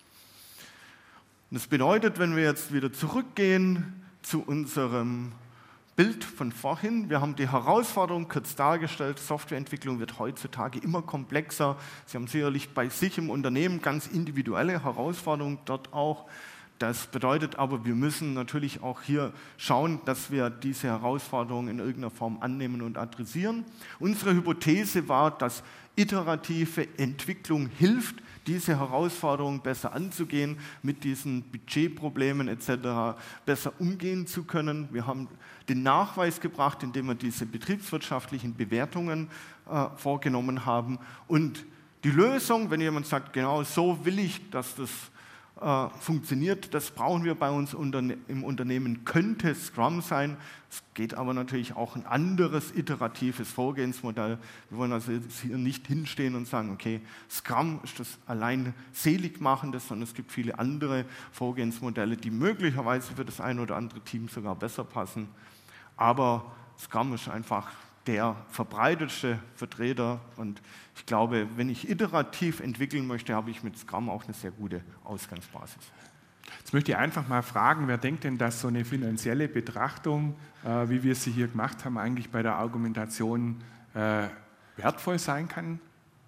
Das bedeutet, wenn wir jetzt wieder zurückgehen zu unserem Bild von vorhin, wir haben die Herausforderung kurz dargestellt, Softwareentwicklung wird heutzutage immer komplexer. Sie haben sicherlich bei sich im Unternehmen ganz individuelle Herausforderungen dort auch. Das bedeutet aber, wir müssen natürlich auch hier schauen, dass wir diese Herausforderungen in irgendeiner Form annehmen und adressieren. Unsere Hypothese war, dass iterative Entwicklung hilft, diese Herausforderungen besser anzugehen, mit diesen Budgetproblemen et cetera besser umgehen zu können. Wir haben den Nachweis gebracht, indem wir diese betriebswirtschaftlichen Bewertungen äh, vorgenommen haben. Und die Lösung, wenn jemand sagt, genau so will ich, dass das äh, funktioniert, das brauchen wir bei uns unterne- im Unternehmen, könnte Scrum sein. Es geht aber natürlich auch ein anderes iteratives Vorgehensmodell. Wir wollen also jetzt hier nicht hinstehen und sagen, okay, Scrum ist das allein Seligmachende, sondern es gibt viele andere Vorgehensmodelle, die möglicherweise für das ein oder andere Team sogar besser passen. Aber Scrum ist einfach der verbreitetste Vertreter und ich glaube, wenn ich iterativ entwickeln möchte, habe ich mit Scrum auch eine sehr gute Ausgangsbasis. Jetzt möchte ich einfach mal fragen, wer denkt denn, dass so eine finanzielle Betrachtung, äh, wie wir sie hier gemacht haben, eigentlich bei der Argumentation äh, wertvoll sein kann?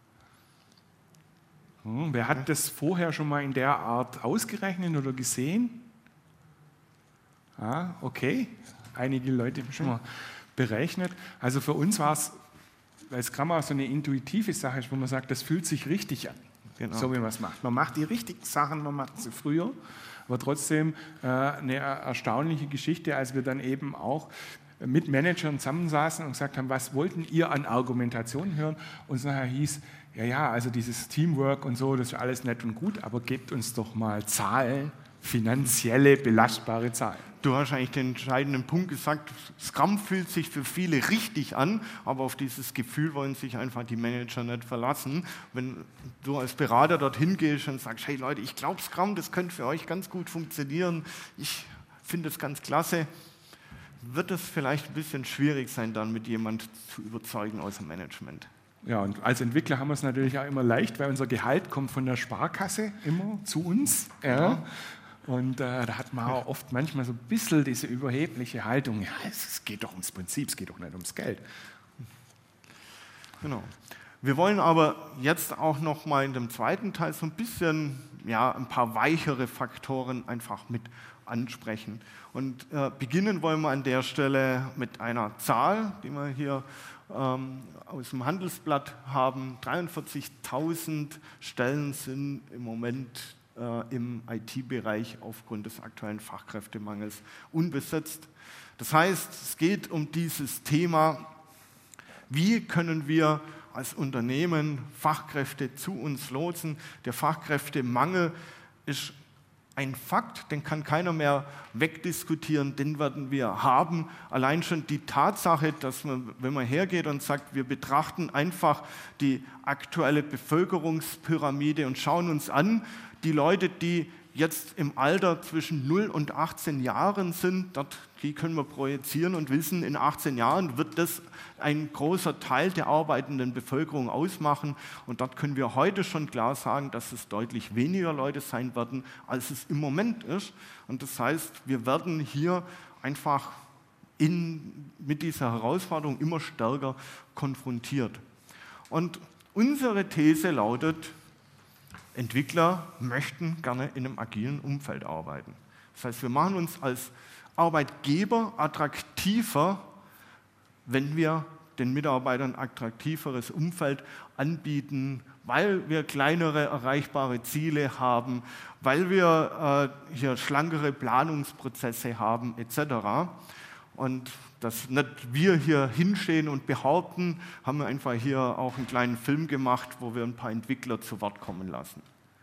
Hm, wer hat das vorher schon mal in der Art ausgerechnet oder gesehen? Ah, okay, einige Leute haben schon mal berechnet. Also für uns war es, weil Scrum auch so eine intuitive Sache ist, wo man sagt, das fühlt sich richtig an, genau, so wie man es macht. Man macht die richtigen Sachen, man macht sie früher, aber trotzdem äh, eine erstaunliche Geschichte, als wir dann eben auch mit Managern zusammensaßen und gesagt haben, was wollten ihr an Argumentation hören? Und es nachher hieß, ja, ja, also dieses Teamwork und so, das ist alles nett und gut, aber gebt uns doch mal Zahlen, finanzielle, belastbare Zahlen. Du hast eigentlich den entscheidenden Punkt gesagt, Scrum fühlt sich für viele richtig an, aber auf dieses Gefühl wollen sich einfach die Manager nicht verlassen. Wenn du als Berater dorthin gehst und sagst, hey Leute, ich glaube Scrum, das könnte für euch ganz gut funktionieren, ich finde es ganz klasse, wird es vielleicht ein bisschen schwierig sein, dann mit jemand zu überzeugen aus dem Management. Ja, und als Entwickler haben wir es natürlich auch immer leicht, weil unser Gehalt kommt von der Sparkasse immer zu uns. Ja. Und äh, da hat man auch oft manchmal so ein bisschen diese überhebliche Haltung, ja, es, es geht doch ums Prinzip, es geht doch nicht ums Geld. Genau. Wir wollen aber jetzt auch noch mal in dem zweiten Teil so ein bisschen, ja, ein paar weichere Faktoren einfach mit ansprechen. Und äh, beginnen wollen wir an der Stelle mit einer Zahl, die wir hier ähm, aus dem Handelsblatt haben. dreiundvierzigtausend Stellen sind im Moment äh, im I T-Bereich aufgrund des aktuellen Fachkräftemangels unbesetzt. Das heißt, es geht um dieses Thema, wie können wir als Unternehmen Fachkräfte zu uns lotsen. Der Fachkräftemangel ist ein Fakt, den kann keiner mehr wegdiskutieren, den werden wir haben. Allein schon die Tatsache, dass man, wenn man hergeht und sagt, wir betrachten einfach die aktuelle Bevölkerungspyramide und schauen uns an, die Leute, die jetzt im Alter zwischen null und achtzehn Jahren sind, dort, die können wir projizieren und wissen, in achtzehn Jahren wird das ein großer Teil der arbeitenden Bevölkerung ausmachen. Und dort können wir heute schon klar sagen, dass es deutlich weniger Leute sein werden, als es im Moment ist. Und das heißt, wir werden hier einfach in, mit dieser Herausforderung immer stärker konfrontiert. Und unsere These lautet, Entwickler möchten gerne in einem agilen Umfeld arbeiten. Das heißt, wir machen uns als Arbeitgeber attraktiver, wenn wir den Mitarbeitern ein attraktiveres Umfeld anbieten, weil wir kleinere erreichbare Ziele haben, weil wir äh, hier schlankere Planungsprozesse haben et cetera. Und dass nicht wir hier hinstehen und behaupten, haben wir einfach hier auch einen kleinen Film gemacht, wo wir ein paar Entwickler zu Wort kommen lassen.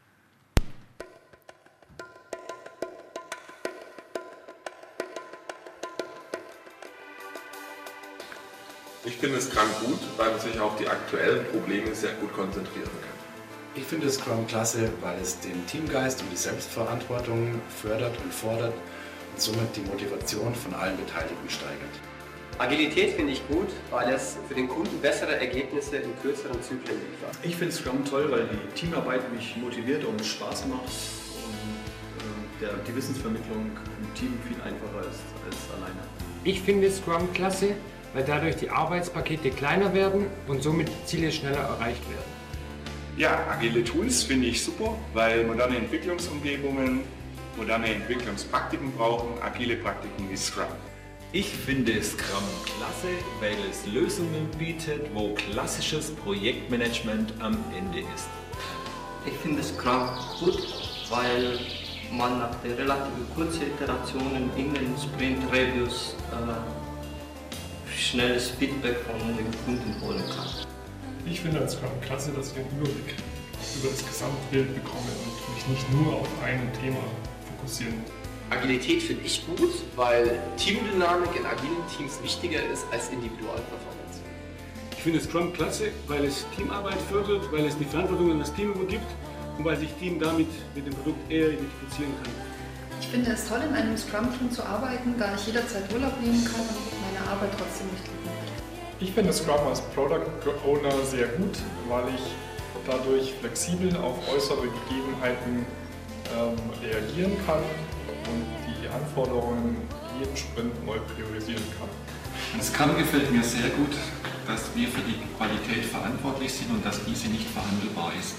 Ich finde Scrum gut, weil man sich auf die aktuellen Probleme sehr gut konzentrieren kann. Ich finde Scrum klasse, weil es den Teamgeist und die Selbstverantwortung fördert und fordert und somit die Motivation von allen Beteiligten steigert. Agilität finde ich gut, weil es für den Kunden bessere Ergebnisse in kürzeren Zyklen liefert. Ich finde Scrum toll, weil die Teamarbeit mich motiviert und Spaß macht und äh, der, die Wissensvermittlung im Team viel einfacher ist als alleine. Ich finde Scrum klasse, weil dadurch die Arbeitspakete kleiner werden und somit Ziele schneller erreicht werden. Ja, agile Tools finde ich super, weil moderne Entwicklungsumgebungen moderne Entwicklungspraktiken brauchen, agile Praktiken wie Scrum. Ich finde Scrum klasse, weil es Lösungen bietet, wo klassisches Projektmanagement am Ende ist. Ich finde Scrum gut, weil man nach der relativ kurzen Iterationen in den Sprint-Reviews äh, schnelles Feedback von den Kunden holen kann. Ich finde an Scrum klasse, dass ich einen Überblick über das Gesamtbild bekomme und mich nicht nur auf ein Thema fokussieren. Agilität finde ich gut, weil Teamdynamik in agilen Teams wichtiger ist als Individualperformance. Ich finde Scrum klasse, weil es Teamarbeit fördert, weil es die Verantwortung an das Team übergibt und weil sich Team damit mit dem Produkt eher identifizieren kann. Ich finde es toll, in einem Scrum-Team zu arbeiten, da ich jederzeit Urlaub nehmen kann und meine Arbeit trotzdem nicht liegen wird. Ich finde Scrum als Product Owner sehr gut, weil ich dadurch flexibel auf äußere Gegebenheiten ähm, reagieren kann und die Anforderungen jeden Sprint neu priorisieren kann. Das Scrum gefällt mir sehr gut, dass wir für die Qualität verantwortlich sind und dass diese nicht verhandelbar ist.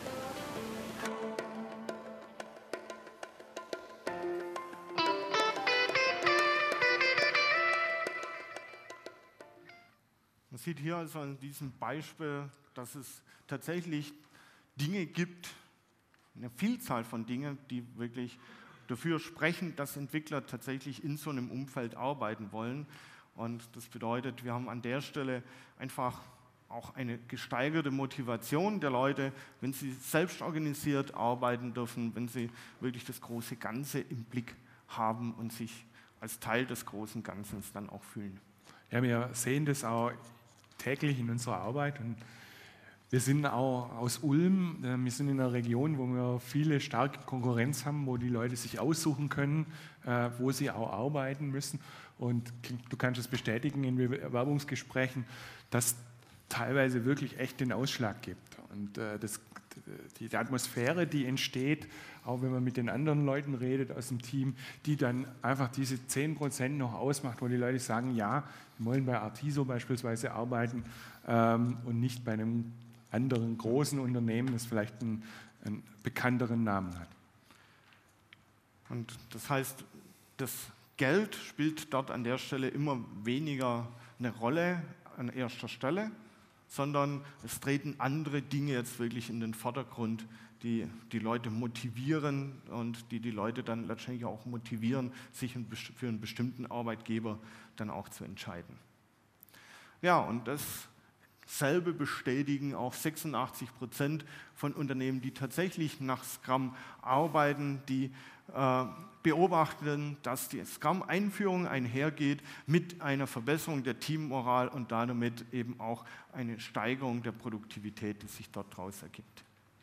Man sieht hier also an diesem Beispiel, dass es tatsächlich Dinge gibt, eine Vielzahl von Dingen, die wirklich dafür sprechen, dass Entwickler tatsächlich in so einem Umfeld arbeiten wollen. Und das bedeutet, wir haben an der Stelle einfach auch eine gesteigerte Motivation der Leute, wenn sie selbst organisiert arbeiten dürfen, wenn sie wirklich das große Ganze im Blick haben und sich als Teil des großen Ganzen dann auch fühlen. Ja, wir sehen das auch täglich in unserer Arbeit und wir sind auch aus Ulm, wir sind in einer Region, wo wir viele starke Konkurrenz haben, wo die Leute sich aussuchen können, wo sie auch arbeiten müssen. Und du kannst es bestätigen in Bewerbungsgesprächen, dass teilweise wirklich echt den Ausschlag gibt. Und das, die Atmosphäre, die entsteht, auch wenn man mit den anderen Leuten redet aus dem Team, die dann einfach diese zehn Prozent noch ausmacht, wo die Leute sagen, ja, wir wollen bei Artiso beispielsweise arbeiten ähm, und nicht bei einem anderen großen Unternehmen, das vielleicht einen, einen bekannteren Namen hat. Und das heißt, das Geld spielt dort an der Stelle immer weniger eine Rolle an erster Stelle, sondern es treten andere Dinge jetzt wirklich in den Vordergrund, die die Leute motivieren und die die Leute dann letztendlich auch motivieren, sich für einen bestimmten Arbeitgeber dann auch zu entscheiden. Ja, und dasselbe bestätigen auch sechsundachtzig Prozent von Unternehmen, die tatsächlich nach Scrum arbeiten, die äh, beobachten, dass die Scrum-Einführung einhergeht mit einer Verbesserung der Teammoral und damit eben auch eine Steigerung der Produktivität, die sich dort daraus ergibt.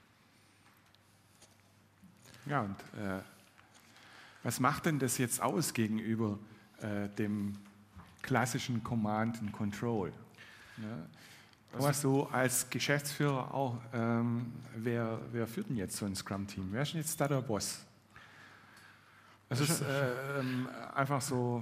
Ja, und äh, was macht denn das jetzt aus gegenüber äh, dem klassischen Command and Control? Ja. Was so als Geschäftsführer auch, ähm, wer, wer führt denn jetzt so ein Scrum-Team? Wer ist denn jetzt da der Boss? Es ist äh, ähm, einfach so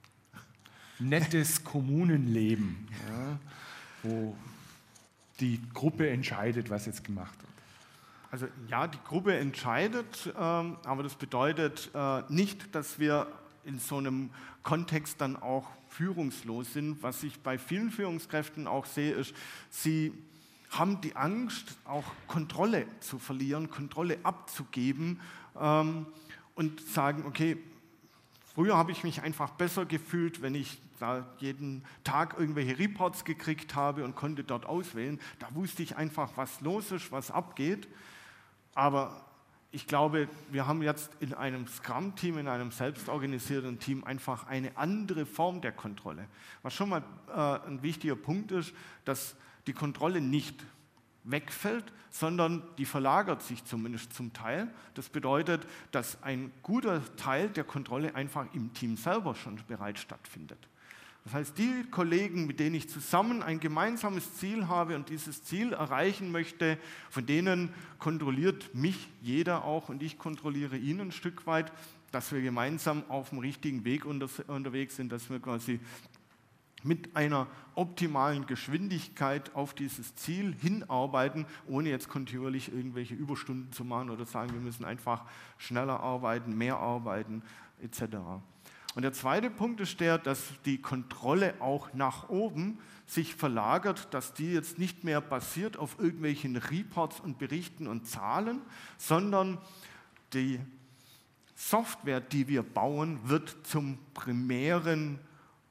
nettes Kommunenleben, ja, wo die Gruppe entscheidet, was jetzt gemacht wird. Also ja, die Gruppe entscheidet, ähm, aber das bedeutet äh, nicht, dass wir in so einem Kontext dann auch führungslos sind. Was ich bei vielen Führungskräften auch sehe, ist, sie haben die Angst, auch Kontrolle zu verlieren, Kontrolle abzugeben ähm, und sagen, okay, früher habe ich mich einfach besser gefühlt, wenn ich da jeden Tag irgendwelche Reports gekriegt habe und konnte dort auswählen. Da wusste ich einfach, was los ist, was abgeht. Aber ich glaube, wir haben jetzt in einem Scrum-Team, in einem selbstorganisierten Team einfach eine andere Form der Kontrolle. Was schon mal äh, ein wichtiger Punkt ist, dass die Kontrolle nicht wegfällt, sondern die verlagert sich zumindest zum Teil. Das bedeutet, dass ein guter Teil der Kontrolle einfach im Team selber schon bereits stattfindet. Das heißt, die Kollegen, mit denen ich zusammen ein gemeinsames Ziel habe und dieses Ziel erreichen möchte, von denen kontrolliert mich jeder auch und ich kontrolliere ihn ein Stück weit, dass wir gemeinsam auf dem richtigen Weg unter, unterwegs sind, dass wir quasi mit einer optimalen Geschwindigkeit auf dieses Ziel hinarbeiten, ohne jetzt kontinuierlich irgendwelche Überstunden zu machen oder sagen, wir müssen einfach schneller arbeiten, mehr arbeiten et cetera. Und der zweite Punkt ist der, dass die Kontrolle auch nach oben sich verlagert, dass die jetzt nicht mehr basiert auf irgendwelchen Reports und Berichten und Zahlen, sondern die Software, die wir bauen, wird zum primären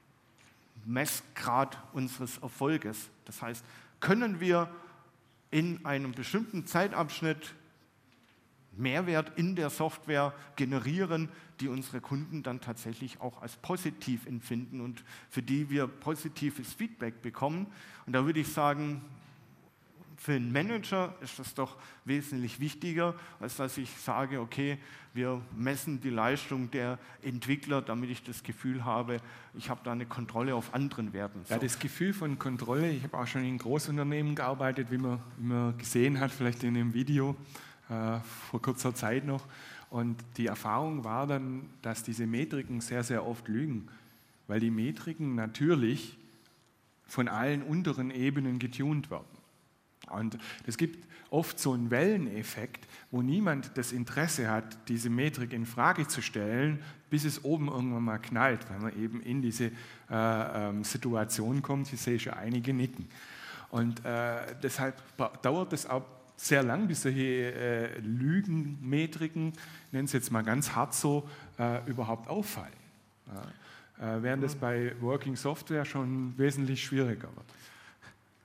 Messgrad unseres Erfolges. Das heißt, können wir in einem bestimmten Zeitabschnitt Mehrwert in der Software generieren, die unsere Kunden dann tatsächlich auch als positiv empfinden und für die wir positives Feedback bekommen. Und da würde ich sagen, für einen Manager ist das doch wesentlich wichtiger, als dass ich sage, okay, wir messen die Leistung der Entwickler, damit ich das Gefühl habe, ich habe da eine Kontrolle auf anderen Werten. Ja, das Gefühl von Kontrolle, ich habe auch schon in Großunternehmen gearbeitet, wie man, wie man gesehen hat, vielleicht in dem Video, äh, vor kurzer Zeit noch. Und die Erfahrung war dann, dass diese Metriken sehr, sehr oft lügen, weil die Metriken natürlich von allen unteren Ebenen getunt werden. Und es gibt oft so einen Welleneffekt, wo niemand das Interesse hat, diese Metrik in Frage zu stellen, bis es oben irgendwann mal knallt, weil man eben in diese äh, ähm, Situation kommt. Ich sehe schon einige nicken. Und äh, deshalb dauert es auch sehr lang, bis solche äh, Lügenmetriken, ich nenne es jetzt mal ganz hart so, äh, überhaupt auffallen. Ja. Äh, während es bei Working Software schon wesentlich schwieriger wird.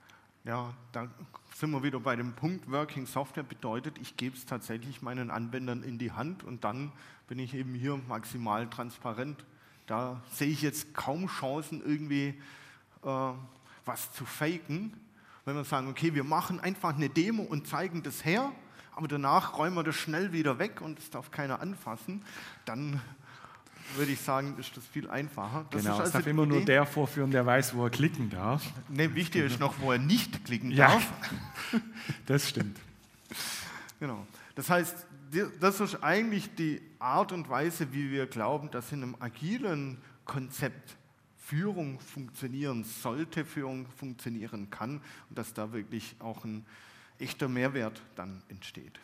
Ja, da sind wir wieder bei dem Punkt, Working Software bedeutet, ich gebe es tatsächlich meinen Anwendern in die Hand und dann bin ich eben hier maximal transparent. Da sehe ich jetzt kaum Chancen, irgendwie äh, was zu faken. Wenn wir sagen, okay, wir machen einfach eine Demo und zeigen das her, aber danach räumen wir das schnell wieder weg und es darf keiner anfassen, dann würde ich sagen, ist das viel einfacher. Das genau, ist also es darf immer nur der vorführen, der weiß, wo er klicken darf. Ne, wichtig ist noch, wo er nicht klicken ja, darf. Das stimmt. Genau. Das heißt, das ist eigentlich die Art und Weise, wie wir glauben, dass in einem agilen Konzept Führung funktionieren sollte, Führung funktionieren kann und dass da wirklich auch ein echter Mehrwert dann entsteht.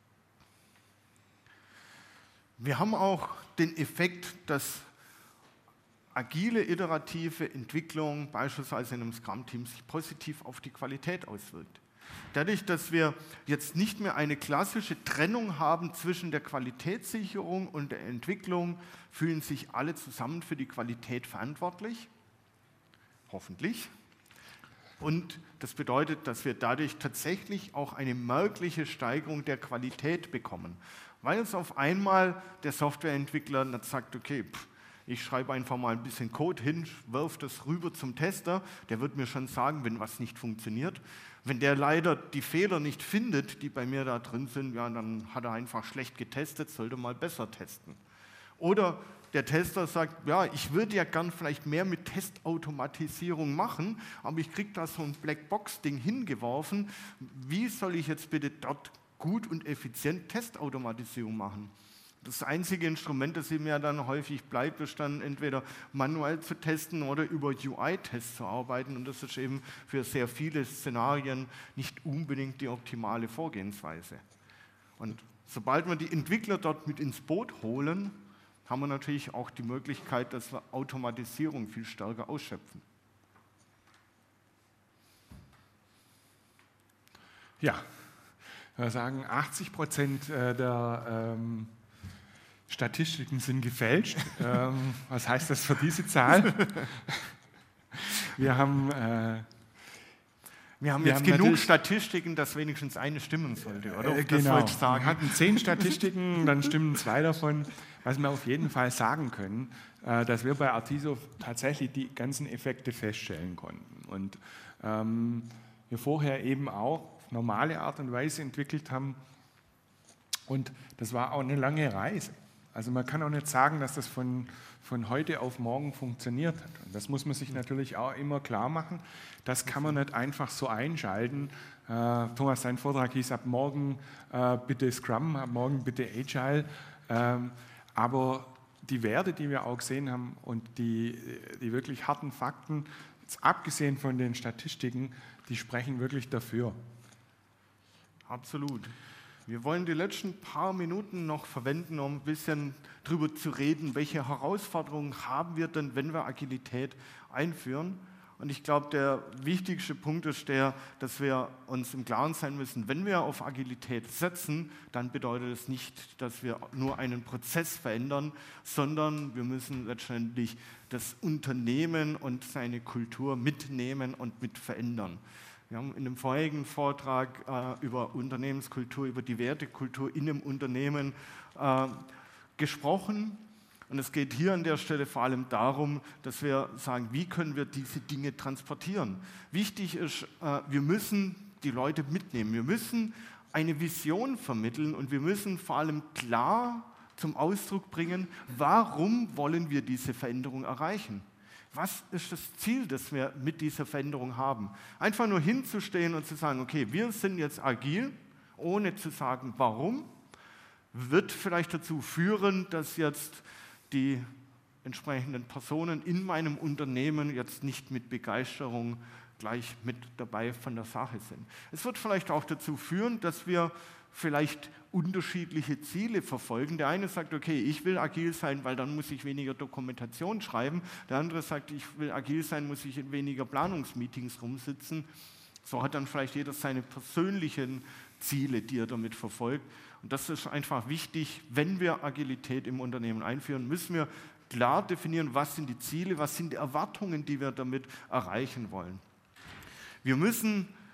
Wir haben auch den Effekt, dass agile, iterative Entwicklung beispielsweise in einem Scrum-Team sich positiv auf die Qualität auswirkt. Dadurch, dass wir jetzt nicht mehr eine klassische Trennung haben zwischen der Qualitätssicherung und der Entwicklung, fühlen sich alle zusammen für die Qualität verantwortlich, hoffentlich. Und das bedeutet, dass wir dadurch tatsächlich auch eine merkliche Steigerung der Qualität bekommen. Weil es auf einmal der Softwareentwickler nicht sagt, okay, pff, ich schreibe einfach mal ein bisschen Code hin, wirf das rüber zum Tester, der wird mir schon sagen, wenn was nicht funktioniert. Wenn der leider die Fehler nicht findet, die bei mir da drin sind, ja, dann hat er einfach schlecht getestet, sollte mal besser testen. Oder der Tester sagt, ja, ich würde ja gern vielleicht mehr mit Testautomatisierung machen, aber ich kriege da so ein Blackbox-Ding hingeworfen. Wie soll ich jetzt bitte dort gut und effizient Testautomatisierung machen? Das einzige Instrument, das ihm ja dann häufig bleibt, ist dann entweder manuell zu testen oder über U I-Tests zu arbeiten. Und das ist eben für sehr viele Szenarien nicht unbedingt die optimale Vorgehensweise. Und sobald wir die Entwickler dort mit ins Boot holen, haben wir natürlich auch die Möglichkeit, dass wir Automatisierung viel stärker ausschöpfen. Ja, wir sagen, achtzig Prozent der ähm, Statistiken sind gefälscht. ähm, was heißt das für diese Zahl? Wir haben, äh, wir haben wir jetzt haben genug Statistiken, dass wenigstens eine stimmen sollte, oder? Äh, genau, wir hatten zehn Statistiken, dann stimmen zwei davon. Was wir auf jeden Fall sagen können, äh, dass wir bei Artiso tatsächlich die ganzen Effekte feststellen konnten. Und ähm, wir vorher eben auch auf normale Art und Weise entwickelt haben. Und das war auch eine lange Reise. Also man kann auch nicht sagen, dass das von, von heute auf morgen funktioniert hat. Und das muss man sich natürlich auch immer klar machen. Das kann man nicht einfach so einschalten. Äh, Thomas, dein Vortrag hieß ab morgen äh, bitte Scrum, ab morgen bitte Agile. Ähm, aber die Werte, die wir auch gesehen haben und die, die wirklich harten Fakten, jetzt abgesehen von den Statistiken, die sprechen wirklich dafür. Absolut. Wir wollen die letzten paar Minuten noch verwenden, um ein bisschen darüber zu reden, welche Herausforderungen haben wir denn, wenn wir Agilität einführen. Und ich glaube, der wichtigste Punkt ist der, dass wir uns im Klaren sein müssen, wenn wir auf Agilität setzen, dann bedeutet es nicht, dass wir nur einen Prozess verändern, sondern wir müssen letztendlich das Unternehmen und seine Kultur mitnehmen und mit verändern. Wir haben in dem vorherigen Vortrag äh, über Unternehmenskultur, über die Wertekultur in einem Unternehmen äh, gesprochen. Und es geht hier an der Stelle vor allem darum, dass wir sagen, wie können wir diese Dinge transportieren. Wichtig ist, äh, wir müssen die Leute mitnehmen. Wir müssen eine Vision vermitteln und wir müssen vor allem klar zum Ausdruck bringen, warum wollen wir diese Veränderung erreichen. Was ist das Ziel, das wir mit dieser Veränderung haben? Einfach nur hinzustehen und zu sagen, okay, wir sind jetzt agil, ohne zu sagen, warum, wird vielleicht dazu führen, dass jetzt die entsprechenden Personen in meinem Unternehmen jetzt nicht mit Begeisterung gleich mit dabei von der Sache sind. Es wird vielleicht auch dazu führen, dass wir vielleicht unterschiedliche Ziele verfolgen. Der eine sagt, okay, ich will agil sein, weil dann muss ich weniger Dokumentation schreiben. Der andere sagt, ich will agil sein, muss ich in weniger Planungsmeetings rumsitzen. So hat dann vielleicht jeder seine persönlichen Ziele, die er damit verfolgt. Und das ist einfach wichtig, wenn wir Agilität im Unternehmen einführen, müssen wir klar definieren, was sind die Ziele, was sind die Erwartungen, die wir damit erreichen wollen. Wir müssen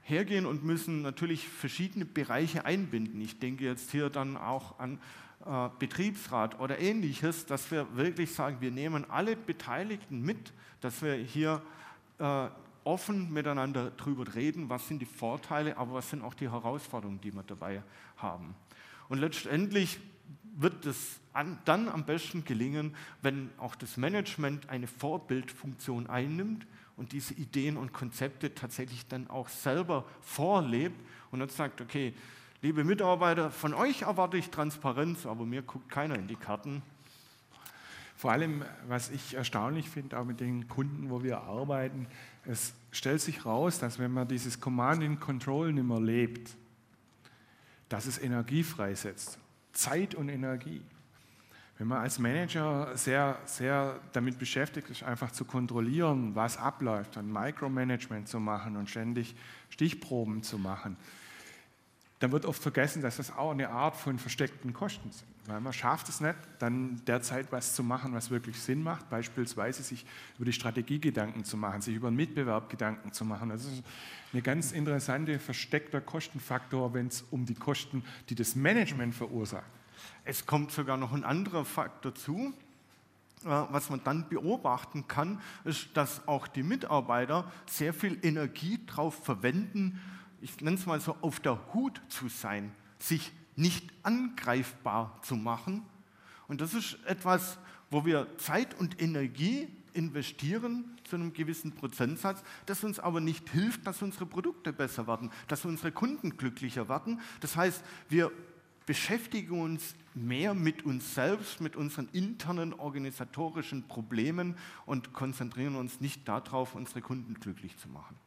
hergehen und müssen natürlich verschiedene Bereiche einbinden. Ich denke jetzt hier dann auch an äh, Betriebsrat oder Ähnliches, dass wir wirklich sagen, wir nehmen alle Beteiligten mit, dass wir hier äh, offen miteinander drüber reden, was sind die Vorteile, aber was sind auch die Herausforderungen, die wir dabei haben. Und letztendlich wird es an, dann am besten gelingen, wenn auch das Management eine Vorbildfunktion einnimmt und diese Ideen und Konzepte tatsächlich dann auch selber vorlebt und dann sagt, okay, liebe Mitarbeiter, von euch erwarte ich Transparenz, aber mir guckt keiner in die Karten. Vor allem, was ich erstaunlich finde, auch mit den Kunden, wo wir arbeiten, es stellt sich raus, dass wenn man dieses Command and Control nicht mehr lebt, dass es Energie freisetzt, Zeit und Energie. Wenn man als Manager sehr, sehr damit beschäftigt ist, einfach zu kontrollieren, was abläuft, ein Micromanagement zu machen und ständig Stichproben zu machen, dann wird oft vergessen, dass das auch eine Art von versteckten Kosten sind. Weil man schafft es nicht, dann derzeit was zu machen, was wirklich Sinn macht, beispielsweise sich über die Strategie Gedanken zu machen, sich über den Mitbewerb Gedanken zu machen. Das ist eine ganz interessante, versteckter Kostenfaktor, wenn es um die Kosten, die das Management verursacht. Es kommt sogar noch ein anderer Faktor zu. Was man dann beobachten kann, ist, dass auch die Mitarbeiter sehr viel Energie darauf verwenden, ich nenne es mal so, auf der Hut zu sein, sich nicht angreifbar zu machen. Und das ist etwas, wo wir Zeit und Energie investieren zu einem gewissen Prozentsatz, das uns aber nicht hilft, dass unsere Produkte besser werden, dass unsere Kunden glücklicher werden. Das heißt, wir beschäftigen uns mehr mit uns selbst, mit unseren internen organisatorischen Problemen und konzentrieren uns nicht darauf, unsere Kunden glücklich zu machen.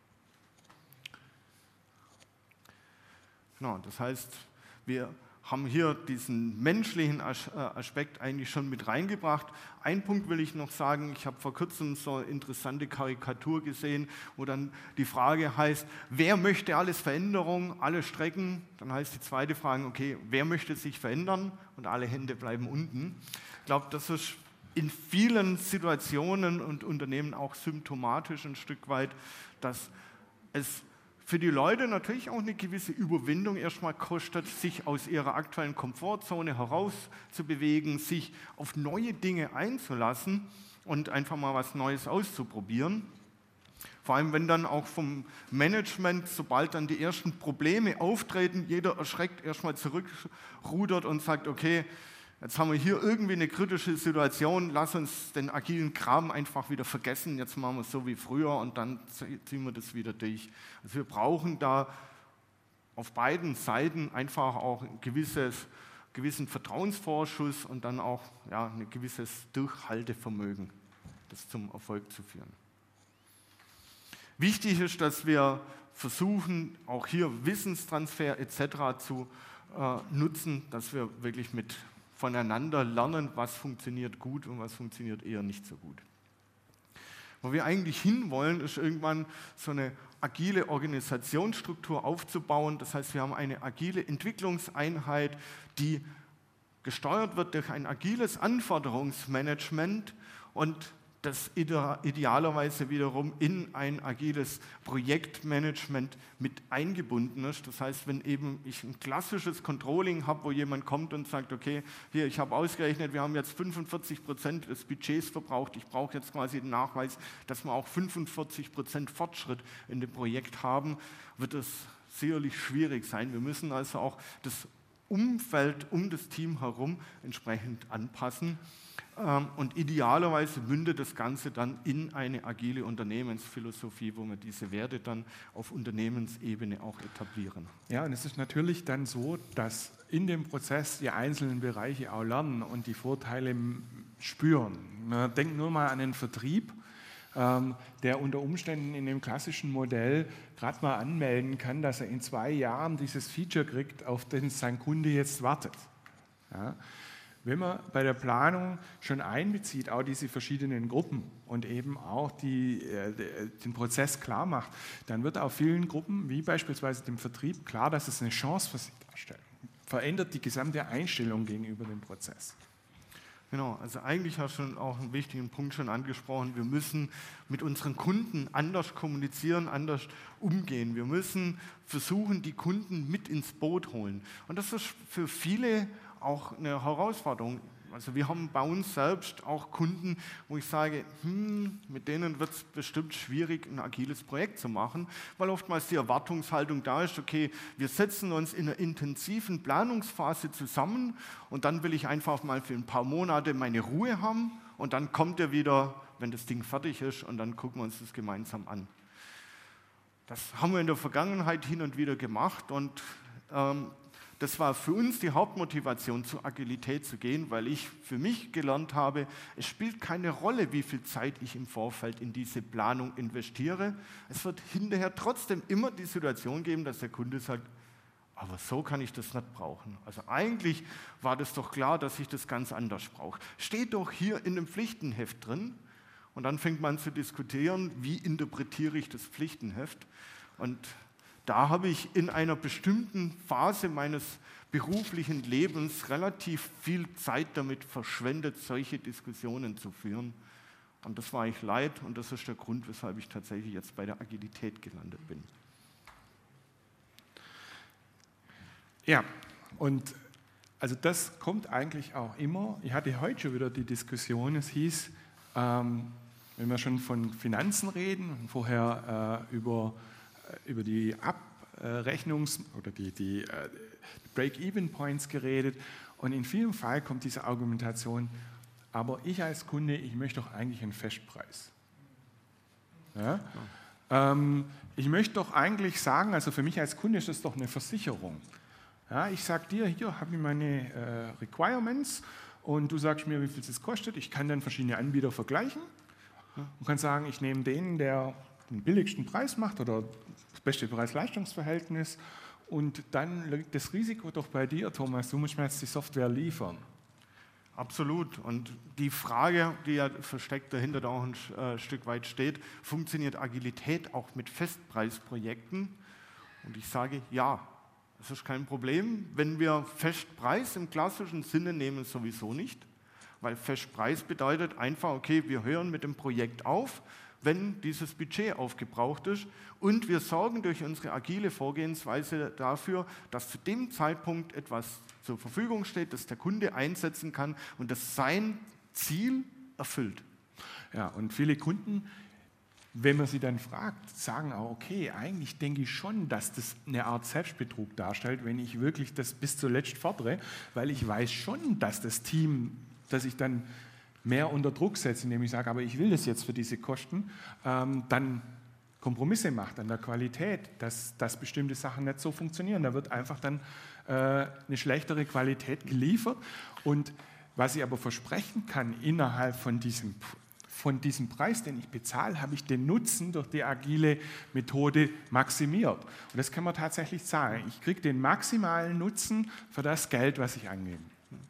Genau, das heißt, wir haben hier diesen menschlichen Aspekt eigentlich schon mit reingebracht. Ein Punkt will ich noch sagen, ich habe vor kurzem so eine interessante Karikatur gesehen, wo dann die Frage heißt, wer möchte alles Veränderung, alle Strecken? Dann heißt die zweite Frage, okay, wer möchte sich verändern? Und alle Hände bleiben unten. Ich glaube, das ist in vielen Situationen und Unternehmen auch symptomatisch ein Stück weit, dass es für die Leute natürlich auch eine gewisse Überwindung erstmal kostet, sich aus ihrer aktuellen Komfortzone herauszubewegen, sich auf neue Dinge einzulassen und einfach mal was Neues auszuprobieren. Vor allem, wenn dann auch vom Management, sobald dann die ersten Probleme auftreten, jeder erschreckt erstmal zurückrudert und sagt, okay, jetzt haben wir hier irgendwie eine kritische Situation, lass uns den agilen Kram einfach wieder vergessen, jetzt machen wir es so wie früher und dann ziehen wir das wieder durch. Also wir brauchen da auf beiden Seiten einfach auch ein gewisses, gewissen Vertrauensvorschuss und dann auch ja, ein gewisses Durchhaltevermögen, das zum Erfolg zu führen. Wichtig ist, dass wir versuchen, auch hier Wissenstransfer et cetera zu äh, nutzen, dass wir wirklich mit voneinander lernen, was funktioniert gut und was funktioniert eher nicht so gut. Wo wir eigentlich hinwollen, ist irgendwann so eine agile Organisationsstruktur aufzubauen. Das heißt, wir haben eine agile Entwicklungseinheit, die gesteuert wird durch ein agiles Anforderungsmanagement und das idealerweise wiederum in ein agiles Projektmanagement mit eingebunden ist. Das heißt, wenn eben ich ein klassisches Controlling habe, wo jemand kommt und sagt, okay, hier, ich habe ausgerechnet, wir haben jetzt fünfundvierzig Prozent des Budgets verbraucht, ich brauche jetzt quasi den Nachweis, dass wir auch fünfundvierzig Prozent Fortschritt in dem Projekt haben, wird es sicherlich schwierig sein. Wir müssen also auch das Umfeld um das Team herum entsprechend anpassen. Und idealerweise mündet das Ganze dann in eine agile Unternehmensphilosophie, wo wir diese Werte dann auf Unternehmensebene auch etablieren. Ja, und es ist natürlich dann so, dass in dem Prozess die einzelnen Bereiche auch lernen und die Vorteile spüren. Denkt nur mal an den Vertrieb, der unter Umständen in dem klassischen Modell gerade mal anmelden kann, dass er in zwei Jahren dieses Feature kriegt, auf das sein Kunde jetzt wartet. Ja. Wenn man bei der Planung schon einbezieht, auch diese verschiedenen Gruppen und eben auch die, äh, den Prozess klar macht, dann wird auch vielen Gruppen, wie beispielsweise dem Vertrieb, klar, dass es eine Chance für sie darstellt. Verändert die gesamte Einstellung gegenüber dem Prozess. Genau, also eigentlich hast du schon auch einen wichtigen Punkt schon angesprochen. Wir müssen mit unseren Kunden anders kommunizieren, anders umgehen. Wir müssen versuchen, die Kunden mit ins Boot holen. Und das ist für viele auch eine Herausforderung. Also wir haben bei uns selbst auch Kunden, wo ich sage, hm, mit denen wird es bestimmt schwierig, ein agiles Projekt zu machen, weil oftmals die Erwartungshaltung da ist, okay, wir setzen uns in einer intensiven Planungsphase zusammen und dann will ich einfach mal für ein paar Monate meine Ruhe haben und dann kommt er wieder, wenn das Ding fertig ist und dann gucken wir uns das gemeinsam an. Das haben wir in der Vergangenheit hin und wieder gemacht und ähm, das war für uns die Hauptmotivation, zur Agilität zu gehen, weil ich für mich gelernt habe, es spielt keine Rolle, wie viel Zeit ich im Vorfeld in diese Planung investiere. Es wird hinterher trotzdem immer die Situation geben, dass der Kunde sagt, aber so kann ich das nicht brauchen. Also eigentlich war das doch klar, dass ich das ganz anders brauche. Steht doch hier in dem Pflichtenheft drin und dann fängt man zu diskutieren, wie interpretiere ich das Pflichtenheft. Und da habe ich in einer bestimmten Phase meines beruflichen Lebens relativ viel Zeit damit verschwendet, solche Diskussionen zu führen. Und das war ich leid und das ist der Grund, weshalb ich tatsächlich jetzt bei der Agilität gelandet bin. Ja, und also das kommt eigentlich auch immer. Ich hatte heute schon wieder die Diskussion, es hieß, ähm, wenn wir schon von Finanzen reden und vorher äh, über über die Abrechnungs- oder die, die äh, Break-Even-Points geredet und in vielen Fällen kommt diese Argumentation, aber ich als Kunde, ich möchte doch eigentlich einen Festpreis. Ja? Ja. Ähm, ich möchte doch eigentlich sagen, also für mich als Kunde ist das doch eine Versicherung. Ja, ich sage dir, hier habe ich meine äh, Requirements und du sagst mir, wie viel es kostet. Ich kann dann verschiedene Anbieter vergleichen und kann sagen, ich nehme den, der den billigsten Preis macht oder das beste Preis-Leistungs-Verhältnis und dann liegt das Risiko doch bei dir, Thomas, du musst mir jetzt die Software liefern. Absolut. Und die Frage, die ja versteckt dahinter da auch ein äh, Stück weit steht, funktioniert Agilität auch mit Festpreisprojekten? Und ich sage ja, das ist kein Problem. Wenn wir Festpreis im klassischen Sinne nehmen, sowieso nicht, weil Festpreis bedeutet einfach, okay, wir hören mit dem Projekt auf, wenn dieses Budget aufgebraucht ist. Und wir sorgen durch unsere agile Vorgehensweise dafür, dass zu dem Zeitpunkt etwas zur Verfügung steht, das der Kunde einsetzen kann und das sein Ziel erfüllt. Ja, und viele Kunden, wenn man sie dann fragt, sagen auch, okay, eigentlich denke ich schon, dass das eine Art Selbstbetrug darstellt, wenn ich wirklich das bis zuletzt fordere, weil ich weiß schon, dass das Team, das ich dann mehr unter Druck setze, indem ich sage, aber ich will das jetzt für diese Kosten, ähm, dann Kompromisse macht an der Qualität, dass, dass bestimmte Sachen nicht so funktionieren. Da wird einfach dann äh, eine schlechtere Qualität geliefert. Und was ich aber versprechen kann, innerhalb von diesem, von diesem Preis, den ich bezahle, habe ich den Nutzen durch die agile Methode maximiert. Und das kann man tatsächlich sagen. Ich kriege den maximalen Nutzen für das Geld, was ich angebe.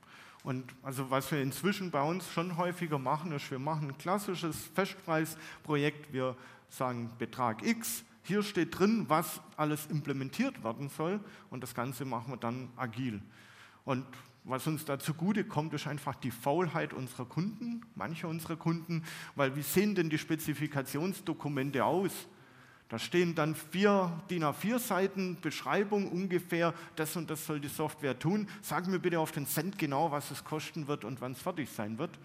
Und also was wir inzwischen bei uns schon häufiger machen, ist, wir machen ein klassisches Festpreisprojekt. Wir sagen Betrag X, hier steht drin, was alles implementiert werden soll und das Ganze machen wir dann agil. Und was uns da zugute kommt, ist einfach die Faulheit unserer Kunden, mancher unserer Kunden, weil wie sehen denn die Spezifikationsdokumente aus? Da stehen dann vier D I N A vier Seiten Beschreibung ungefähr, das und das soll die Software tun. Sag mir bitte auf den Cent genau, was es kosten wird und wann es fertig sein wird.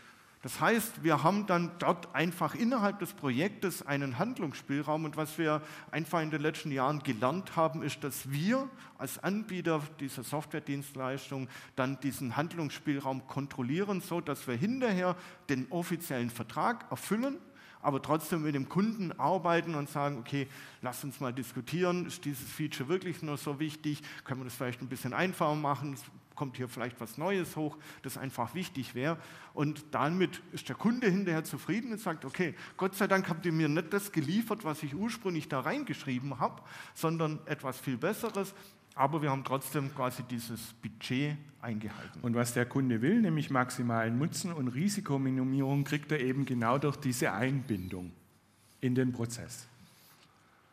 Das heißt, wir haben dann dort einfach innerhalb des Projektes einen Handlungsspielraum und was wir einfach in den letzten Jahren gelernt haben, ist, dass wir als Anbieter dieser Softwaredienstleistung dann diesen Handlungsspielraum kontrollieren, so dass wir hinterher den offiziellen Vertrag erfüllen, aber trotzdem mit dem Kunden arbeiten und sagen, okay, lass uns mal diskutieren, ist dieses Feature wirklich nur so wichtig, können wir das vielleicht ein bisschen einfacher machen, es kommt hier vielleicht was Neues hoch, das einfach wichtig wäre. Und damit ist der Kunde hinterher zufrieden und sagt, okay, Gott sei Dank habt ihr mir nicht das geliefert, was ich ursprünglich da reingeschrieben habe, sondern etwas viel Besseres. Aber wir haben trotzdem quasi dieses Budget eingehalten. Und was der Kunde will, nämlich maximalen Nutzen und Risikominimierung, kriegt er eben genau durch diese Einbindung in den Prozess.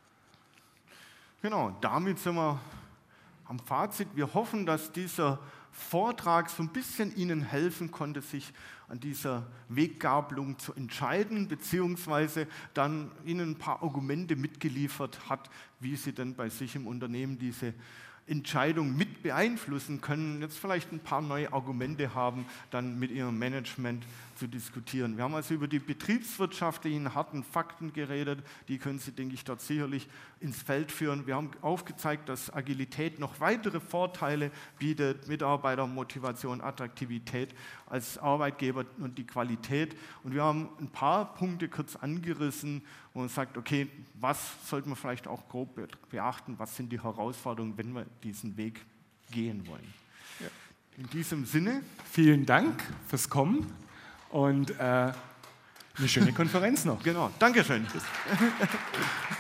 Genau, damit sind wir am Fazit. Wir hoffen, dass dieser Vortrag so ein bisschen Ihnen helfen konnte, sich an dieser Weggabelung zu entscheiden, beziehungsweise dann Ihnen ein paar Argumente mitgeliefert hat, wie Sie denn bei sich im Unternehmen diese Entscheidung mit beeinflussen können, jetzt vielleicht ein paar neue Argumente haben, dann mit Ihrem Management zu diskutieren. Wir haben also über die betriebswirtschaftlichen harten Fakten geredet, die können Sie, denke ich, dort sicherlich ins Feld führen. Wir haben aufgezeigt, dass Agilität noch weitere Vorteile bietet, Mitarbeitermotivation, Attraktivität als Arbeitgeber und die Qualität. Und wir haben ein paar Punkte kurz angerissen, wo man sagt, okay, was sollte man vielleicht auch grob beachten, was sind die Herausforderungen, wenn wir diesen Weg gehen wollen. Ja. In diesem Sinne. Vielen Dank fürs Kommen und äh, eine schöne Konferenz noch. Genau, Dankeschön.